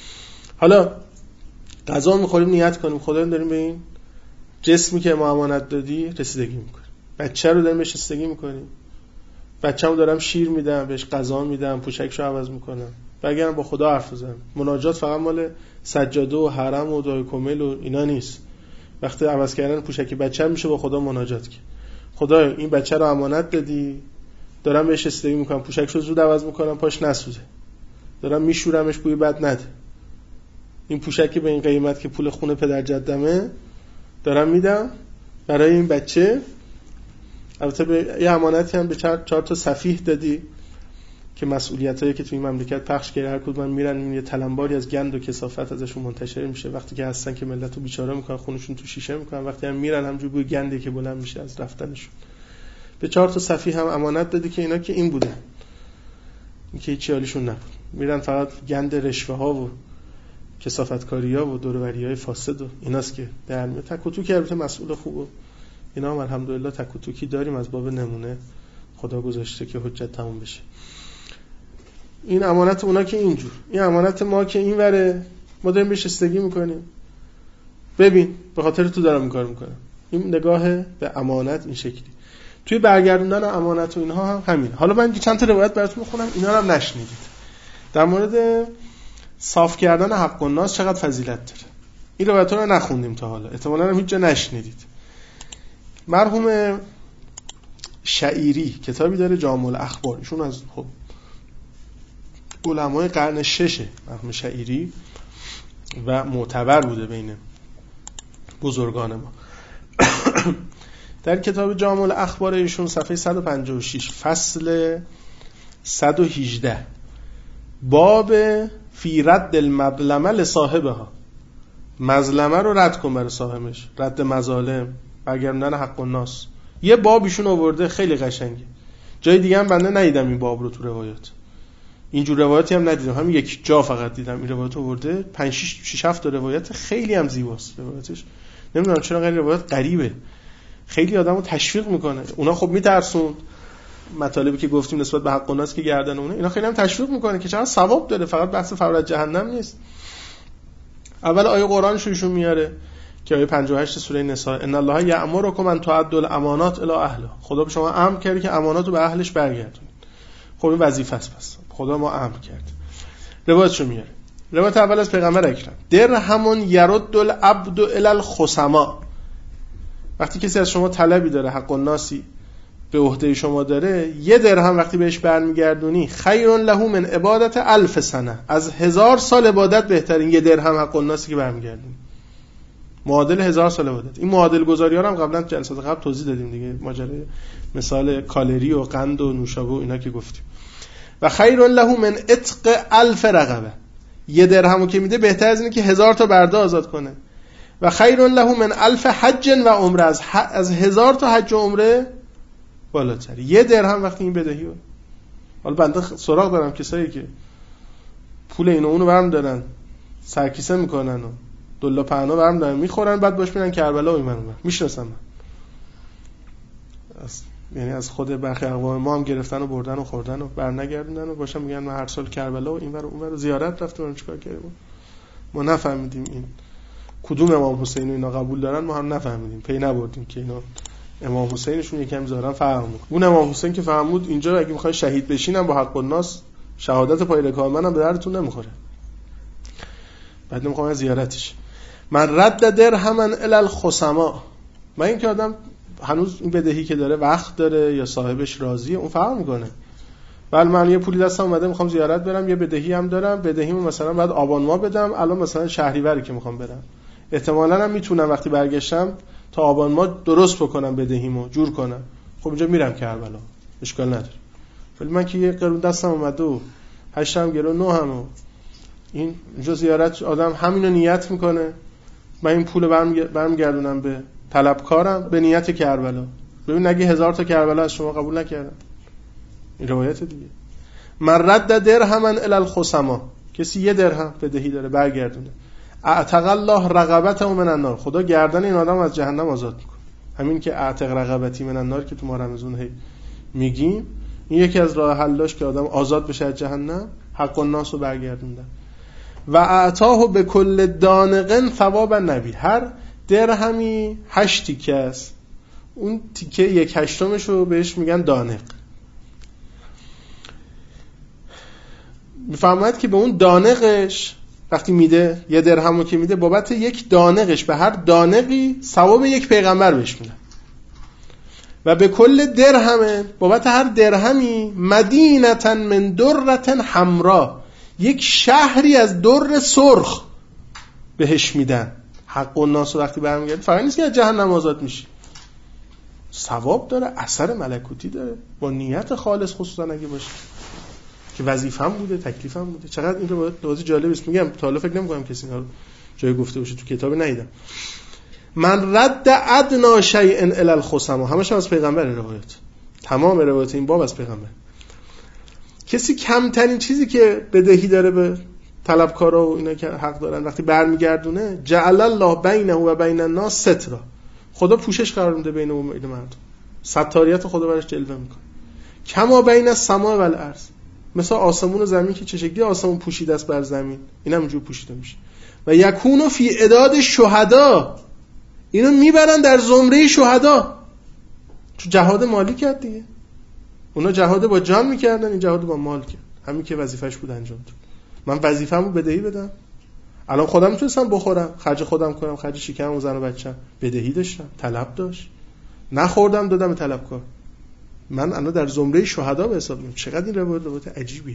حالا غذا میخوریم نیت کنیم خدا داریم به این جسمی که ما امانت دادی رسیدگی میکنیم، بچه رو داریم بهش رسیدگی میکنیم، بچه‌مو دارم شیر میدم، بهش غذا میدم، پوشکشو عوض میکنم، برگردم با خدا حرف بزنم. مناجات فقط مال سجاده و حرم و دعای کمیل و اینا نیست. وقتی عوض کردن پوشک بچه میشه با خدا مناجات که خدا این بچه رو امانت دادی، دارم بهش رسیدگی میکنم، پوشکشو زود عوض میکنم پاش نسوزه، دارم میشورمش بوی بد نده، این پوشک به این قیمت که پول خونه پدر جدمه دارم میدم برای این بچه. البته به یه امانتی هم به 4 تا سفیه دادی که مسئولیتایی که توی این مملکت پخش کرده هر کدوم میرن یه تلمباری از گند و کثافت ازشون منتشر میشه، وقتی که هستن که ملتو بیچاره میکنن، خونشون تو شیشه میکنن، وقتی هم میرن همونجوری بوی گندی که بلند میشه از رفتنشون. به 4 تا سفیه هم امانت دادی که اینا که این بودن، این که هیچ حالیشون نبود، میرن فقط گند رشوه ها و کثافتکاری‌ها و دوروری‌های فاسد و ایناست که در میاد. تک و توکی البته مسئول خوبه اینا هم الحمدلله تک و توکی داریم، از باب نمونه خدا گذاشته که حجت تموم بشه. این امانت اونا که اینجور، این امانت ما که این وره، ما داریم بهش رسیدگی میکنیم. ببین به خاطر تو دارم این کار میکنم. این نگاه به امانت این شکلی. توی برگردوندن امانت و اینها هم همین. حالا من چند تا روایت براتون میخونم، اینا رو هم نشنیدید. در مورد صاف کردن حق الناس چقدر فضیلت داره. این روایت‌ها رو نخوندیم تا حالا، احتمالاً هم هیچ جا نشنیدید. مرحوم شعیری کتابی داره جامع الاخبار، ایشون از خب علمای قرن 6 مرحوم شعیری و معتبر بوده بین بزرگان ما. در کتاب جامع الاخبار ایشون صفحه 156 فصل 118 باب فی رد المظلمه لصاحبها، مظلمه رو رد کن برای صاحبش، رد مظالم، برگردوندن حق الناس. یه باب ایشون آورده خیلی قشنگه، جای دیگه هم بنده ندیدم این باب رو تو روایات، اینجور روایاتی هم ندیدم، همین یک جا فقط دیدم این روایت آورده. 5 6 7 روایت خیلی هم زیباست روایتش، نمیدونم چرا غیر روایت غریبه، خیلی آدمو تشویق میکنه. اونا خب میترسون مطالبی که گفتیم نسبت به حق الناس که گردن اونه، اینا خیلی هم تشویق میکنه که چقدر ثواب داره، فقط بحث فرات جهنم نیست. اول آیه قرآنش ایشون میاره که آیه 58 سوره نساء، ان الله یأمرکم ان تؤدوا الامانات الی اهلها، خدا به شما امر کرده که امانات رو به اهلش برگردونید. خب این وظیفه است، پس خدا ما امر کرد. روایتشو میاره. روایت اول از پیغمبر اکرم، درهم یرد العبد الی الخصما، وقتی کسی از شما طلبی داره، حق الناسی به عهده شما داره، 1 درهم وقتی بهش برمیگردونی، خیر له من عبادت 1000 سنه، از 1000 سال عبادت بهترین 1 درهم حق الناسی که برمیگردونی، معادل 1000 سال عبادت. این معادل گذاری ها رو هم قبلا جلسات قبل توضیح دادیم دیگه، ماجرای مثال کالری و قند و نوشابه و اینا که گفتیم. و خیر له من عتق 1000 رقبه، 1 درهمو که میده بهتر از اینه که 1000 تا برده آزاد کنه. و خیر له من 1000 حج و عمره، از 1000 تا حج و عمره بالاتر. 1 درهم وقتی این بدهی بود. حالا بنده سراغ دارم کسایی که پول اینو اونو برم دارن سرکیسه میکنن و دلا پهنا برم دارن میخورن، بعد باش میرن کربلا و این منو میشناسم من. یعنی از خود برخی اقوام ما هم گرفتن و بردن و خوردن و برنگردوندن و باشم میگن من هر سال کربلا و اینور و اونور زیارت رفتم چیکار کردیم. ما نفهمیدیم این کدوم امام حسین رو اینا قبول دارن، ما هم نفهمیدیم، پی نبردیم که اینا امام حسینشون یکم ظاهرا فرق میکنه. اون امام حسین که فهمود اینجا اگه میخوای شهید بشینم با حق الناس شهادت پای کاملم به درتون نمیخوره، بعد نمیخوام زیارتش. من رد درهما الی الخصما، من این که آدم هنوز این بدهی که داره وقت داره یا صاحبش راضیه اون فرق میکنه. ولی من یه پولی دستم اومده میخوام زیارت برم، یه بدهی هم دارم، بدهیمو مثلا بعد آبان ماه بدم، الان مثلا شهریوری که میخوام برم، احتمالاً هم میتونم وقتی برگشتم تا آبان ماه درست بکنم بدهیمو جور کنم، خب اینجا میرم کربلا اشکال نداره. ولی من که یه قرون دستم اومده و 8 هم گرو 9 هم و این اینجا زیارت آدم همینو نیت میکنه، من این پول برمیگردونم به طلبکارم به نیت کربلا. ببین نگه 1000 تا کربلا از شما قبول نکردن، این روایت دیگه. من رد درهما الی الخصما، کسی 1 درهم بدهی داره برگردونه، اعتق الله رقبته من النار، خدا گردن این آدم از جهنم آزاد میکنه. همین که اعتق رقبتی من النار که تو ما رمضان هی میگیم، این یکی از راه حلاش که آدم آزاد بشه از جهنم، حق الناس رو برگردوندن. و اعطاه به کل دانقن ثواب النبی، هر درهمی 8 تیکه است، اون تیکه 1/8 رو بهش میگن دانق. میفهمید که به اون دانقش وقتی میده 1 درهمو که میده بابت 1 دانقش به هر دانقی ثواب 1 پیغمبر بهش میدن. و به کل درهم بابت هر درهمی مدینه من دره حمراء، 1 شهری از در سرخ بهش میدن. حق الناس وقتی برمیگرده فقط نیست که از جهنم آزاد میشی، ثواب داره، اثر ملکوتی داره، با نیت خالص، خصوصا اگه باشه که وظیفه‌ام بوده تکلیفم بوده. چقدر این روایت جالب است. میگم تا حالا فکر نمی‌کنم کسی اینا رو جای گفته باشه، تو کتاب ندیدم. من رد ادنا شیء الی الخصما، همش از پیغمبر روایت، تمام روایت این باب از پیغمبر. کسی کمترین چیزی که بدهی داره به طلبکارا و اینا که حق دارن وقتی برمیگردونه، جعل الله بینه و بین الناس سترا، خدا پوشش قرار میده بین اون مردم، ستاریت خدا براش جلوه میکنه. کما بین السماء و الارض، مثلا آسمون و زمین که چه شکلی آسمون پوشیده است بر زمین، این هم اینجور پوشیده میشه. و یکونو فی عداد شهدا، اینو میبرن در زمره شهدا. تو جهاد مالی کرد دیگه، اونا جهاد با جان میکردن، این جهاد با مال کرد، همین که وظیفش بود انجام داد. من وظیفه‌مو بدهی بدم، الان خودم میتونستم بخورم، خرج خودم کنم، خرج شکمم و زن و بچه‌م، بدهی داشتم، طلب داشت، نخوردم دادم به طلبکار، من الان در زمره شهدا به حساب میام. چقدر این روایت عجیبیه.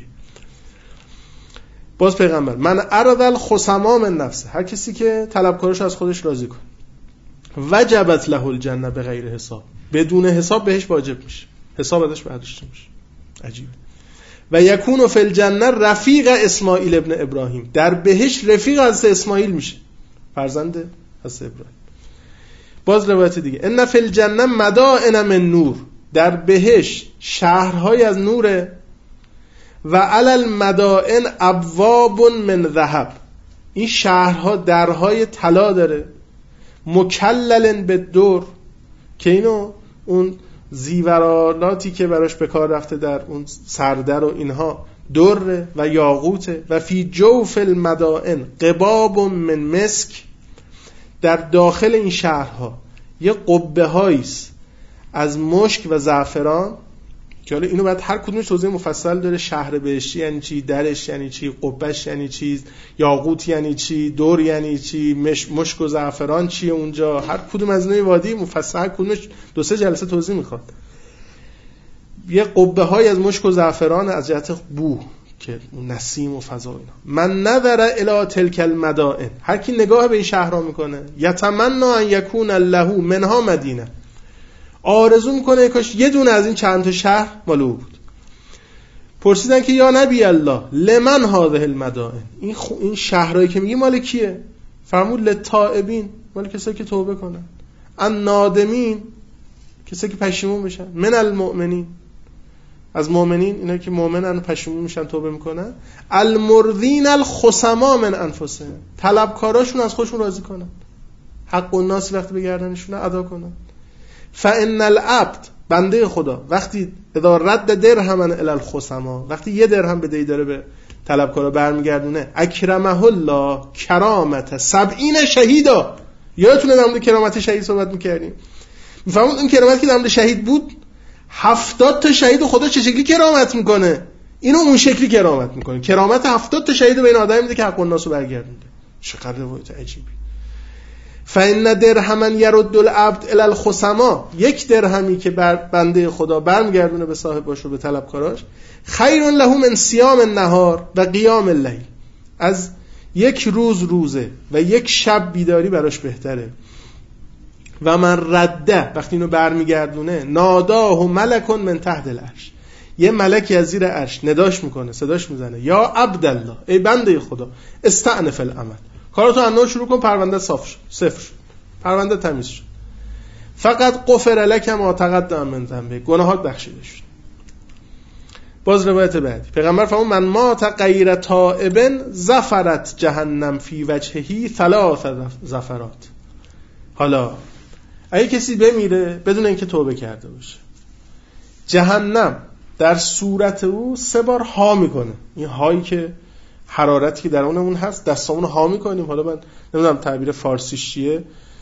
باز پیغمبر من اراد الخصما من نفسه، هر کسی که طلبکارش از خودش راضی کنه، وجبت له الجنه بغیر حساب، بدون حساب بهش واجب میشه، حساب ازش برداشته میشه. عجیبه. و یکون فی الجنه رفیق اسماعیل ابن ابراهیم، در بهش رفیق از اسماعیل میشه، فرزند از ابراهیم. باز روایت دیگه ان فی الجنه مدائن من نور، در بهش شهرهای از نوره، و علی المدائن ابواب من ذهب، این شهرها درهای طلا داره، مکلل بالدر، که اینو اون زیورالاتی که براش به کار رفته در اون سردر و اینها در و یاقوت، و فی جوف المدائن قباب من مسک، در داخل این شهرها یه قبه هاییست از مشک و زعفران، که حالا اینو بعد هر کدومش توضیح مفصل داره. شهر بهشتی یعنی چی، درش یعنی چی، قبهش یعنی چی، یاقوت یعنی چی، دور یعنی چی، مشک و زعفران چیه اونجا، هر کدوم از اینای وادی مفصل، هر کدومش 2-3 جلسه توضیح میخواد. یه قبه های از مشک و زعفران از جهت بو که نسیم و فضا اینا. من نظر الی تلک المدائن، هر کی نگاه به این شهرها میکنه، یتمنى ان یکون له منها مدینه، آرزو میکنه کاش یه دونه از این چند تا شهر مال او بود. پرسیدن که یا نبی الله لمن هذه المدائن، این شهرهایی که میگی مال کیه؟ فرمود للتائبین، مال کسایی که توبه کنن. النادمین کسایی که پشیمون میشن. من المؤمنین از مؤمنین اینا که مؤمنن و پشیمون میشن توبه میکنن. المرضین الخصما من انفسهم طلبکاراشون از خودشون راضی کنن، حق الناس وقتی به گردنشون ادا کنن. فان العبد بنده خدا وقتی اذا رد درهم الی الخصما وقتی یه درهم بدهی داره به طلبکارا برمیگردونه، اکرمه الله کرامت 70 شهیدا. یادتونه در مورد کرامت شهید صحبت میکردیم؟ میفهمید اون کرامت که در مورد شهید بود 70 تا شهید خدا چه شکلی کرامت میکنه، اینو اون شکلی کرامت میکنه. کرامت 70 تا شهید به این آدم میده که حق الناس رو برگردونده. چقدر روایت عجیبی. فإن درهما يرد العبد الى الخصما یک درهمی که بنده خدا برمیگردونه به صاحبش رو به طلبکاراش، خیر له من صیام النهار و قیام الليل از یک روز روزه و یک شب بیداری براش بهتره. و من رده وقتی اینو برمیگردونه ناداه ملک من تحت العرش یه ملکی از زیر عرش نداش میکنه، صداش میزنه یا عبدالله ای بنده خدا استأنف العمل کاراتو از شروع کن، پرونده صاف شد، صفر شد، پرونده تمیز شد. فقط غفر لک ما تقدم من ذنبک گناهات بخشیده شد. باز روایت بعدی پیغمبر فرمود من مات غیر تائب زفرت جهنم فی وجهه 3 زفرات. حالا اگه کسی بمیره بدون اینکه توبه کرده باشه، جهنم در صورت او 3 بار ها میکنه. این هایی که حرارتی که در اونمون هست دستامون ها میکنیم. حالا من نمیدونم تعبیر فارسیش چیه،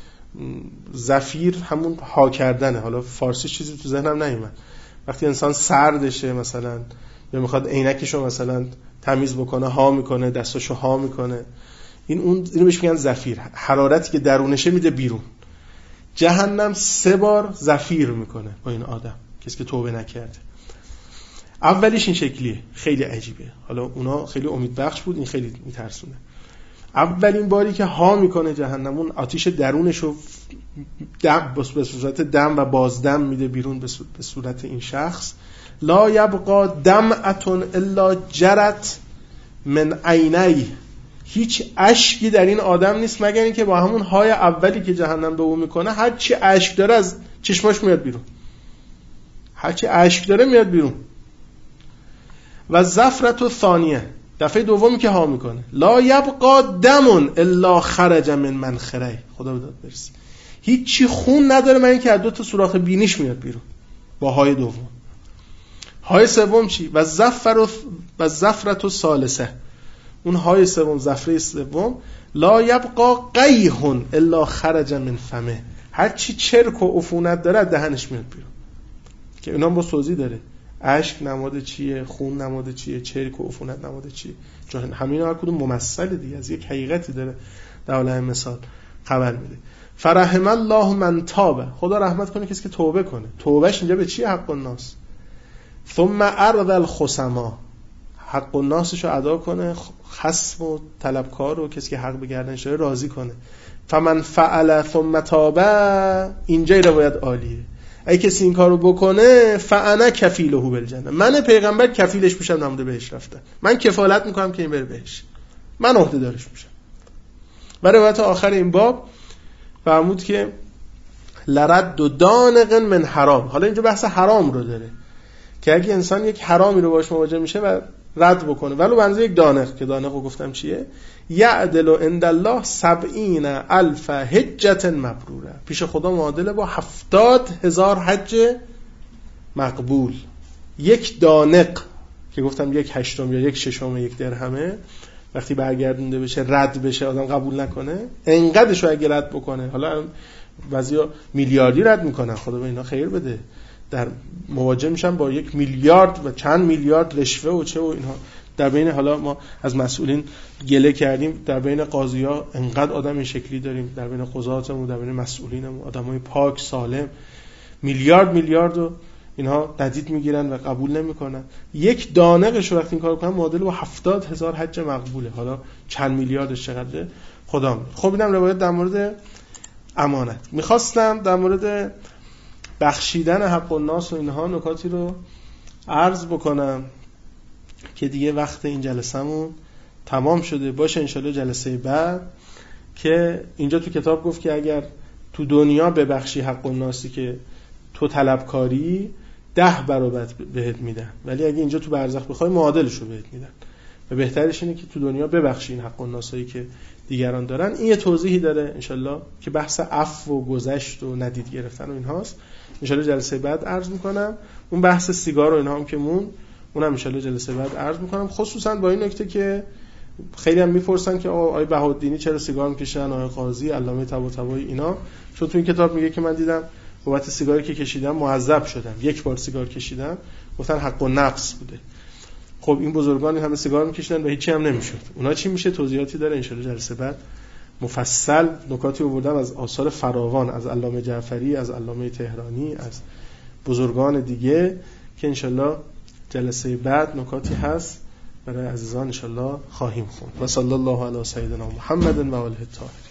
زفیر همون ها کردنه. حالا فارسی چیزی تو ذهنم نیومد. وقتی انسان سردشه مثلا یا میخواد عینکشو مثلا تمیز بکنه ها میکنه، دستاشو ها میکنه، اینو بهش میگن زفیر. حرارتی که درونشه میده بیرون. جهنم 3 بار زفیر میکنه با این آدم کسی که توبه نکرده. اولیش این شکلیه، خیلی عجیبه. حالا اونا خیلی امیدبخش بود، این خیلی میترسونه. اولین باری که ها میکنه جهنم اون آتیش درونشو به صورت دم و بازدم میده بیرون به صورت این شخص. لا یبقا دمعتون الا جرت من عینی هیچ اشکی در این آدم نیست مگر اینکه با همون های اولی که جهنم به او میکنه هر چی اشک داره از چشماش میاد بیرون، هر چی اشک داره میاد بیرون. و زفرت و ثانیه دفعه دومی که ها میکنه لا یبقا دمون الا خرج من منخره خدا بداد برسی هیچی خون نداره من اینکه از 2 تا سوراخ بینیش میاد بیرون با های دوم. های سوم چی؟ و زفرت و ثالثه اون های سوم زفره سوم لا یبقا قیحون الا خرج من فمه هر چی چرک و عفونت داره دهنش میاد بیرون. که اینا با توضیح داره اشک نماد چیه، خون نماد چیه، چرک و عفونت نماد چیه. چون همین هر کدوم ممثل دیگه از یک حقیقتی داره در عالم مثال خبر میده. فرحم الله من تاب خدا رحمت کنه کسی که توبه کنه. توبهش اینجا به چیه؟ حق الناس. ثم ارض الخصما حق الناسشو ادا کنه، خصم و طلبکار و کسی که حق به گردنش داره راضی کنه. فمن فعل ثم تاب اینجا روایت عالیه. اگه کسی این کارو بکنه فانا کفیله بالجنه من پیغمبر کفیلش میشم نموده بهش رفتن. من کفالت میکنم که این بره بهش، من عهده دارش میشم. و روایت آخر این باب فرمود که لرد و دانق من حرام. حالا اینجا بحث حرام رو داره که اگه انسان یک حرامی رو باش مواجه میشه و رد بکنه ولو بنظر یک دانق، که دانق رو گفتم چیه، یعدل عند الله 70,000 حجة مبروره پیش خدا معادله با 70,000 حج مقبول. یک دانق که گفتم 1/8 یا 1/6 یک درهمه وقتی برگردونده بشه رد بشه آدم قبول نکنه، انقدرشو اگه رد بکنه، حالا بعضیا میلیاردی رد میکنن خدا به اینا خیر بده، در مواجه میشن با 1 میلیارد و چند میلیارد رشوه و چه و اینها. در بین حالا ما از مسئولین گله کردیم، در بین قاضی‌ها انقدر آدم این شکلی داریم، در بین قضاتمون، در بین مسئولینمون آدمای پاک سالم میلیارد و اینها ندید میگیرن و قبول نمیکنن. یک دانقش رو وقتی این کارو کنن معادل با 70,000 حج مقبوله. حالا چند میلیاردش چقدره خدا میدونه. خب اینم روایت در مورد امانت. میخواستم در مورد بخشیدن حق الناس و اینها نکاتی رو عرض بکنم که دیگه وقت این جلسمون تمام شده باشه. انشالله جلسه بعد که اینجا تو کتاب گفت که اگر تو دنیا ببخشی حق الناسی که تو طلبکاری 10 برابر بهت میدن، ولی اگه اینجا تو برزخ بخوای معادلش رو بهت میدن و بهترش اینه که تو دنیا ببخشی این حق الناسایی که دیگران دارن. این یه توضیحی داره انشالله که بحث عفو و گذشت و ندید گرفتن و اینهاست. انشالله جلسه بعد عرض میکنم. اون بحث سیگار و اینها هم که اونم انشالله جلسه بعد عرض میکنم، خصوصا با این نکته که خیلی هم میپرسن که آقای بهاءالدینی چرا سیگار میکشن، آقای قاضی، علامه طباطبایی اینا، چون تو این کتاب میگه که من دیدم بابت سیگاری که کشیدم معذب شدم، 1 بار سیگار کشیدم، گفتن حق النفس بوده. خب این بزرگان همه سیگار میکشیدن و هیچی هم نمیشد. اونا چی میشه؟ توضیحاتی داره انشالله جلسه بعد مفصل نکاتی آوردم از آثار فراوان، از علامه جعفری، از علامه طهرانی، از بزرگان دیگه که انشالله جلسه بعد نکاتی هست برای عزیزان انشالله خواهیم خوند. و صلی الله علی سیدنا محمد و آله الطاهرین.